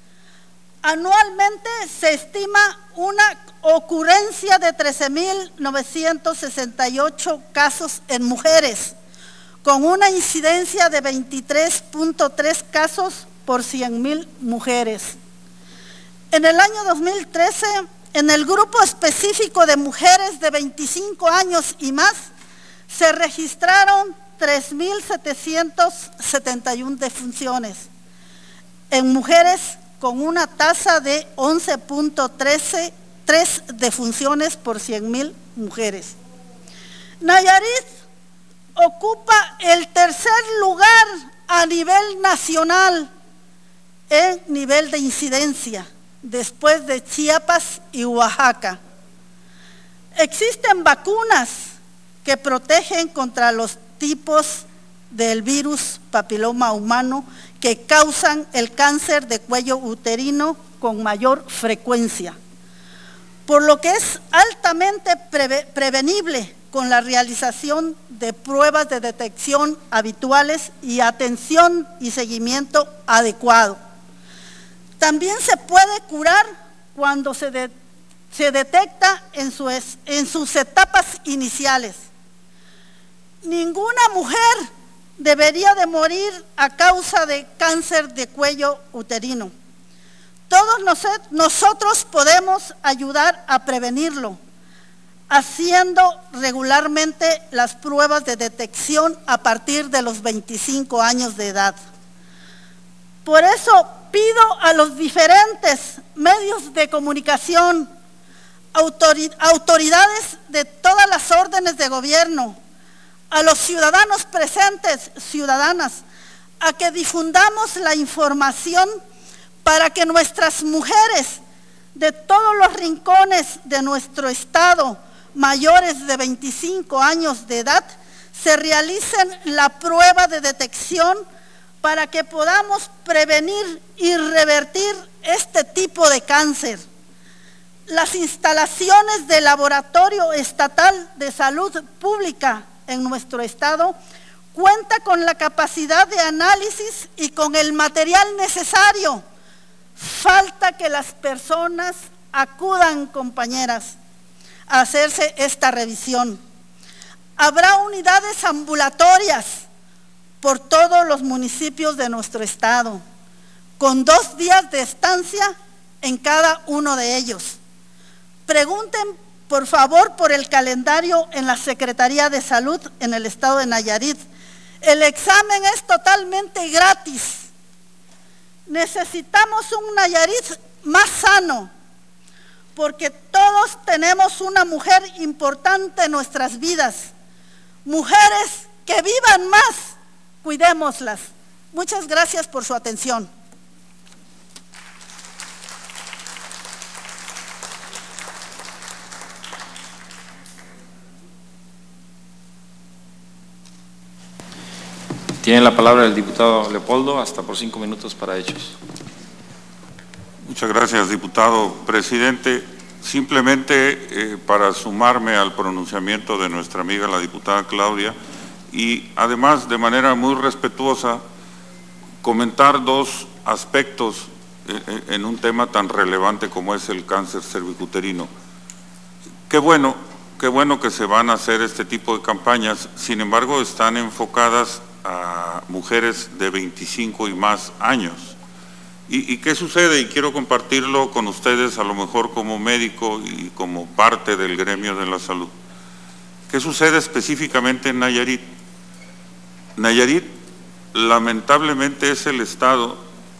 Anualmente se estima una ocurrencia de trece mil novecientos sesenta y ocho casos en mujeres, con una incidencia de veintitrés punto tres casos por cien mil mujeres. En el año dos mil trece, en el grupo específico de mujeres de veinticinco años y más, se registraron tres mil setecientas setenta y una defunciones en mujeres, con una tasa de once punto trece defunciones por cien mil mujeres. Nayarit ocupa el tercer lugar a nivel nacional en nivel de incidencia, después de Chiapas y Oaxaca. Existen vacunas que protegen contra los tipos del virus papiloma humano que causan el cáncer de cuello uterino con mayor frecuencia, por lo que es altamente preve- prevenible con la realización de pruebas de detección habituales y atención y seguimiento adecuado. También se puede curar cuando se, de, se detecta en, su es, en sus etapas iniciales. Ninguna mujer debería de morir a causa de cáncer de cuello uterino. Todos nos, nosotros podemos ayudar a prevenirlo, haciendo regularmente las pruebas de detección a partir de los veinticinco años de edad. Por eso pido a los diferentes medios de comunicación, autoridades de todas las órdenes de gobierno, a los ciudadanos presentes, ciudadanas, a que difundamos la información para que nuestras mujeres de todos los rincones de nuestro estado, mayores de veinticinco años de edad, se realicen la prueba de detección para que podamos prevenir y revertir este tipo de cáncer. Las instalaciones del Laboratorio Estatal de Salud Pública en nuestro estado cuenta con la capacidad de análisis y con el material necesario. Falta que las personas acudan, compañeras, a hacerse esta revisión. Habrá unidades ambulatorias por todos los municipios de nuestro estado, con dos días de estancia en cada uno de ellos. Pregunten, por favor, por el calendario en la Secretaría de Salud en el estado de Nayarit. El examen es totalmente gratis. Necesitamos un Nayarit más sano, porque todos tenemos una mujer importante en nuestras vidas. Mujeres que vivan más, cuidémoslas. Muchas gracias por su atención. Tiene la palabra el diputado Leopoldo, hasta por cinco minutos para hechos. Muchas gracias, diputado presidente. Simplemente eh, para sumarme al pronunciamiento de nuestra amiga la diputada Claudia y además de manera muy respetuosa comentar dos aspectos eh, en un tema tan relevante como es el cáncer cervicuterino. Qué bueno, qué bueno que se van a hacer este tipo de campañas, sin embargo están enfocadas a mujeres de veinticinco y más años. ¿Y, ¿Y qué sucede? Y quiero compartirlo con ustedes, a lo mejor como médico y como parte del gremio de la salud. ¿Qué sucede específicamente en Nayarit? Nayarit, lamentablemente, es el estado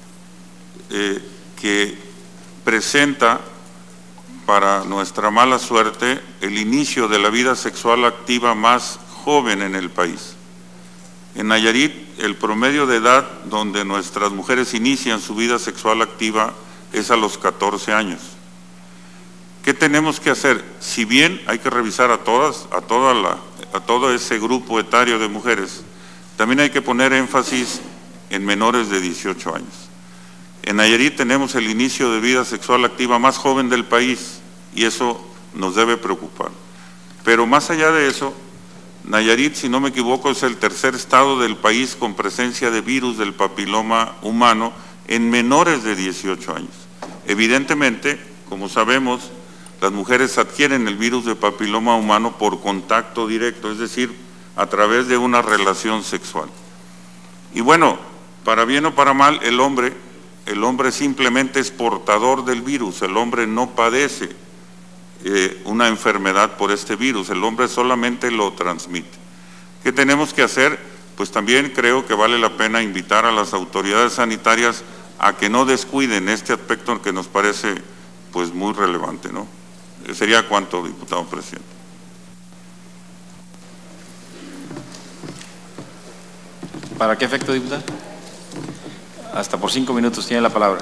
eh, que presenta, para nuestra mala suerte, el inicio de la vida sexual activa más joven en el país. En Nayarit, el promedio de edad donde nuestras mujeres inician su vida sexual activa es a los catorce años. ¿Qué tenemos que hacer? Si bien hay que revisar a todas, a toda la, a todo ese grupo etario de mujeres, también hay que poner énfasis en menores de dieciocho años. En Nayarit tenemos el inicio de vida sexual activa más joven del país y eso nos debe preocupar. Pero más allá de eso, Nayarit, si no me equivoco, es el tercer estado del país con presencia de virus del papiloma humano en menores de dieciocho años. Evidentemente, como sabemos, las mujeres adquieren el virus de papiloma humano por contacto directo, es decir, a través de una relación sexual. Y bueno, para bien o para mal, el hombre, el hombre simplemente es portador del virus, el hombre no padece Eh, una enfermedad por este virus, el hombre solamente lo transmite. ¿Qué tenemos que hacer? Pues también creo que vale la pena invitar a las autoridades sanitarias a que no descuiden este aspecto que nos parece pues muy relevante, ¿no? Eh, sería cuanto, diputado presidente. ¿Para qué efecto, diputado? Hasta por cinco minutos tiene la palabra.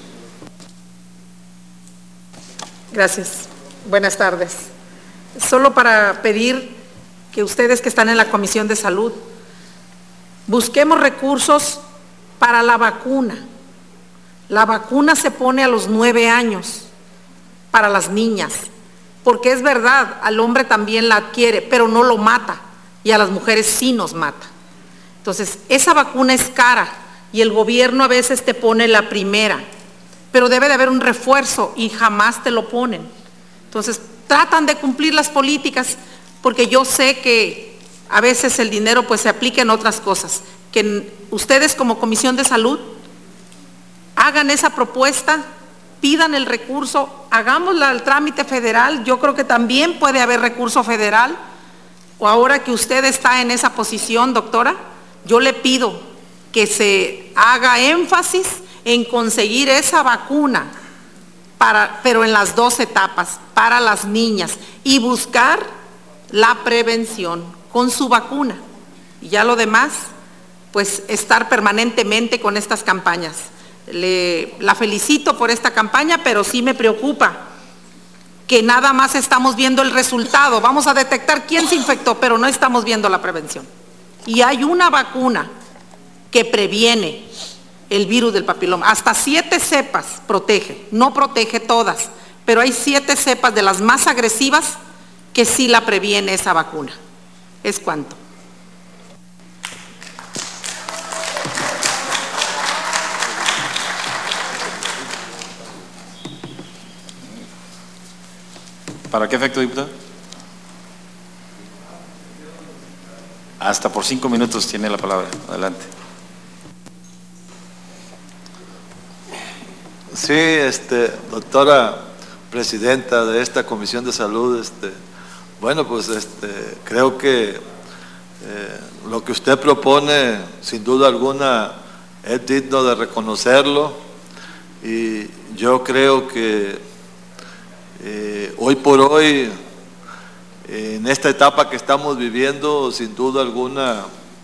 Gracias. Buenas tardes. Solo para pedir que ustedes que están en la Comisión de Salud, busquemos recursos para la vacuna. La vacuna se pone a los nueve años para las niñas, porque es verdad, al hombre también la adquiere, pero no lo mata, y a las mujeres sí nos mata. Entonces, esa vacuna es cara, y el gobierno a veces te pone la primera, pero debe de haber un refuerzo, y jamás te lo ponen. Entonces, tratan de cumplir las políticas, porque yo sé que a veces el dinero pues se aplica en otras cosas. Que ustedes como Comisión de Salud hagan esa propuesta, pidan el recurso, hagámosla al trámite federal. Yo creo que también puede haber recurso federal, o ahora que usted está en esa posición, doctora, yo le pido que se haga énfasis en conseguir esa vacuna, Para, pero en las dos etapas, para las niñas, y buscar la prevención con su vacuna. Y ya lo demás, pues estar permanentemente con estas campañas. Le, la felicito por esta campaña, pero sí me preocupa que nada más estamos viendo el resultado. Vamos a detectar quién se infectó, pero no estamos viendo la prevención. Y hay una vacuna que previene el virus del papiloma, hasta siete cepas protege, no protege todas, pero hay siete cepas de las más agresivas que sí la previene esa vacuna. ¿Es cuánto? ¿Para qué efecto, diputado? Hasta por cinco minutos tiene la palabra. Adelante. Sí, este, doctora presidenta de esta Comisión de Salud, este, bueno, pues este, creo que eh, lo que usted propone, sin duda alguna, es digno de reconocerlo, y yo creo que eh, hoy por hoy, en esta etapa que estamos viviendo, sin duda alguna,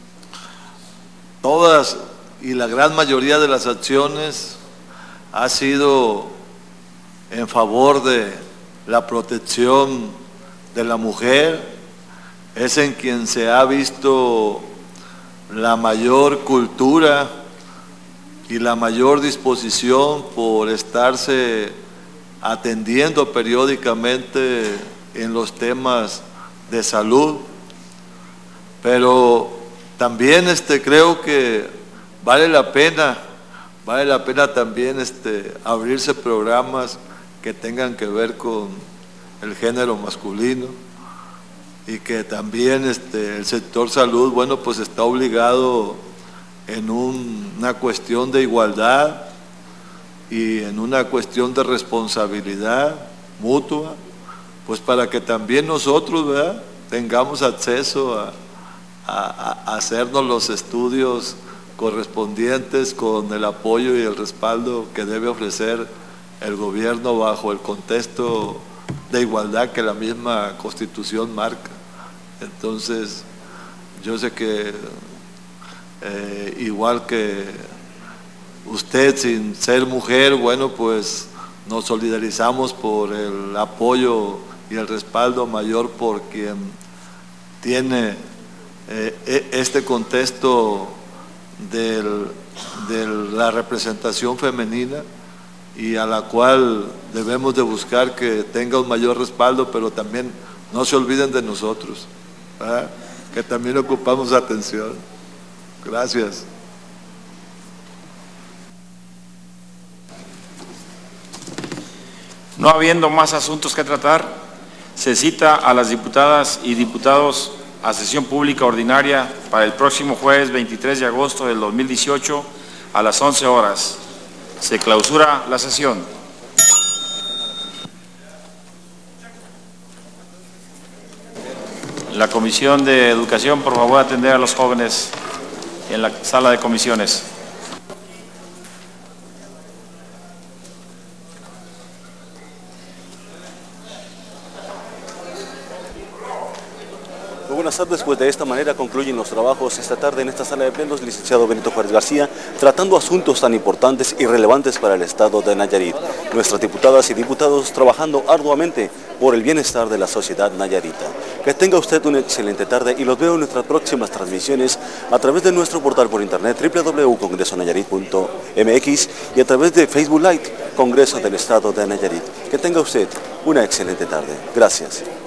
todas y la gran mayoría de las acciones ha sido en favor de la protección de la mujer, es en quien se ha visto la mayor cultura y la mayor disposición por estarse atendiendo periódicamente en los temas de salud, pero también este, creo que vale la pena, vale la pena también este, abrirse programas que tengan que ver con el género masculino y que también este, el sector salud, bueno, pues está obligado en un, una cuestión de igualdad y en una cuestión de responsabilidad mutua, pues para que también nosotros, ¿verdad?, tengamos acceso a, a, a hacernos los estudios correspondientes con el apoyo y el respaldo que debe ofrecer el gobierno bajo el contexto de igualdad que la misma Constitución marca. Entonces, yo sé que eh, igual que usted, sin ser mujer, bueno, pues nos solidarizamos por el apoyo y el respaldo mayor por quien tiene eh, este contexto del, de la representación femenina y a la cual debemos de buscar que tenga un mayor respaldo, pero también no se olviden de nosotros, ¿verdad?, que también ocupamos atención. Gracias. No habiendo más asuntos que tratar, se cita a las diputadas y diputados a sesión pública ordinaria para el próximo jueves veintitrés de agosto del dos mil dieciocho a las once horas. Se clausura la sesión. La Comisión de Educación, por favor, atender a los jóvenes en la sala de comisiones. Buenas tardes, pues de esta manera concluyen los trabajos esta tarde en esta sala de plenos, licenciado Benito Juárez García, tratando asuntos tan importantes y relevantes para el estado de Nayarit. Nuestras diputadas y diputados trabajando arduamente por el bienestar de la sociedad nayarita. Que tenga usted una excelente tarde y los veo en nuestras próximas transmisiones a través de nuestro portal por internet doble u doble u doble u punto congreso nayarit punto m x y a través de Facebook Live, Congreso del Estado de Nayarit. Que tenga usted una excelente tarde. Gracias.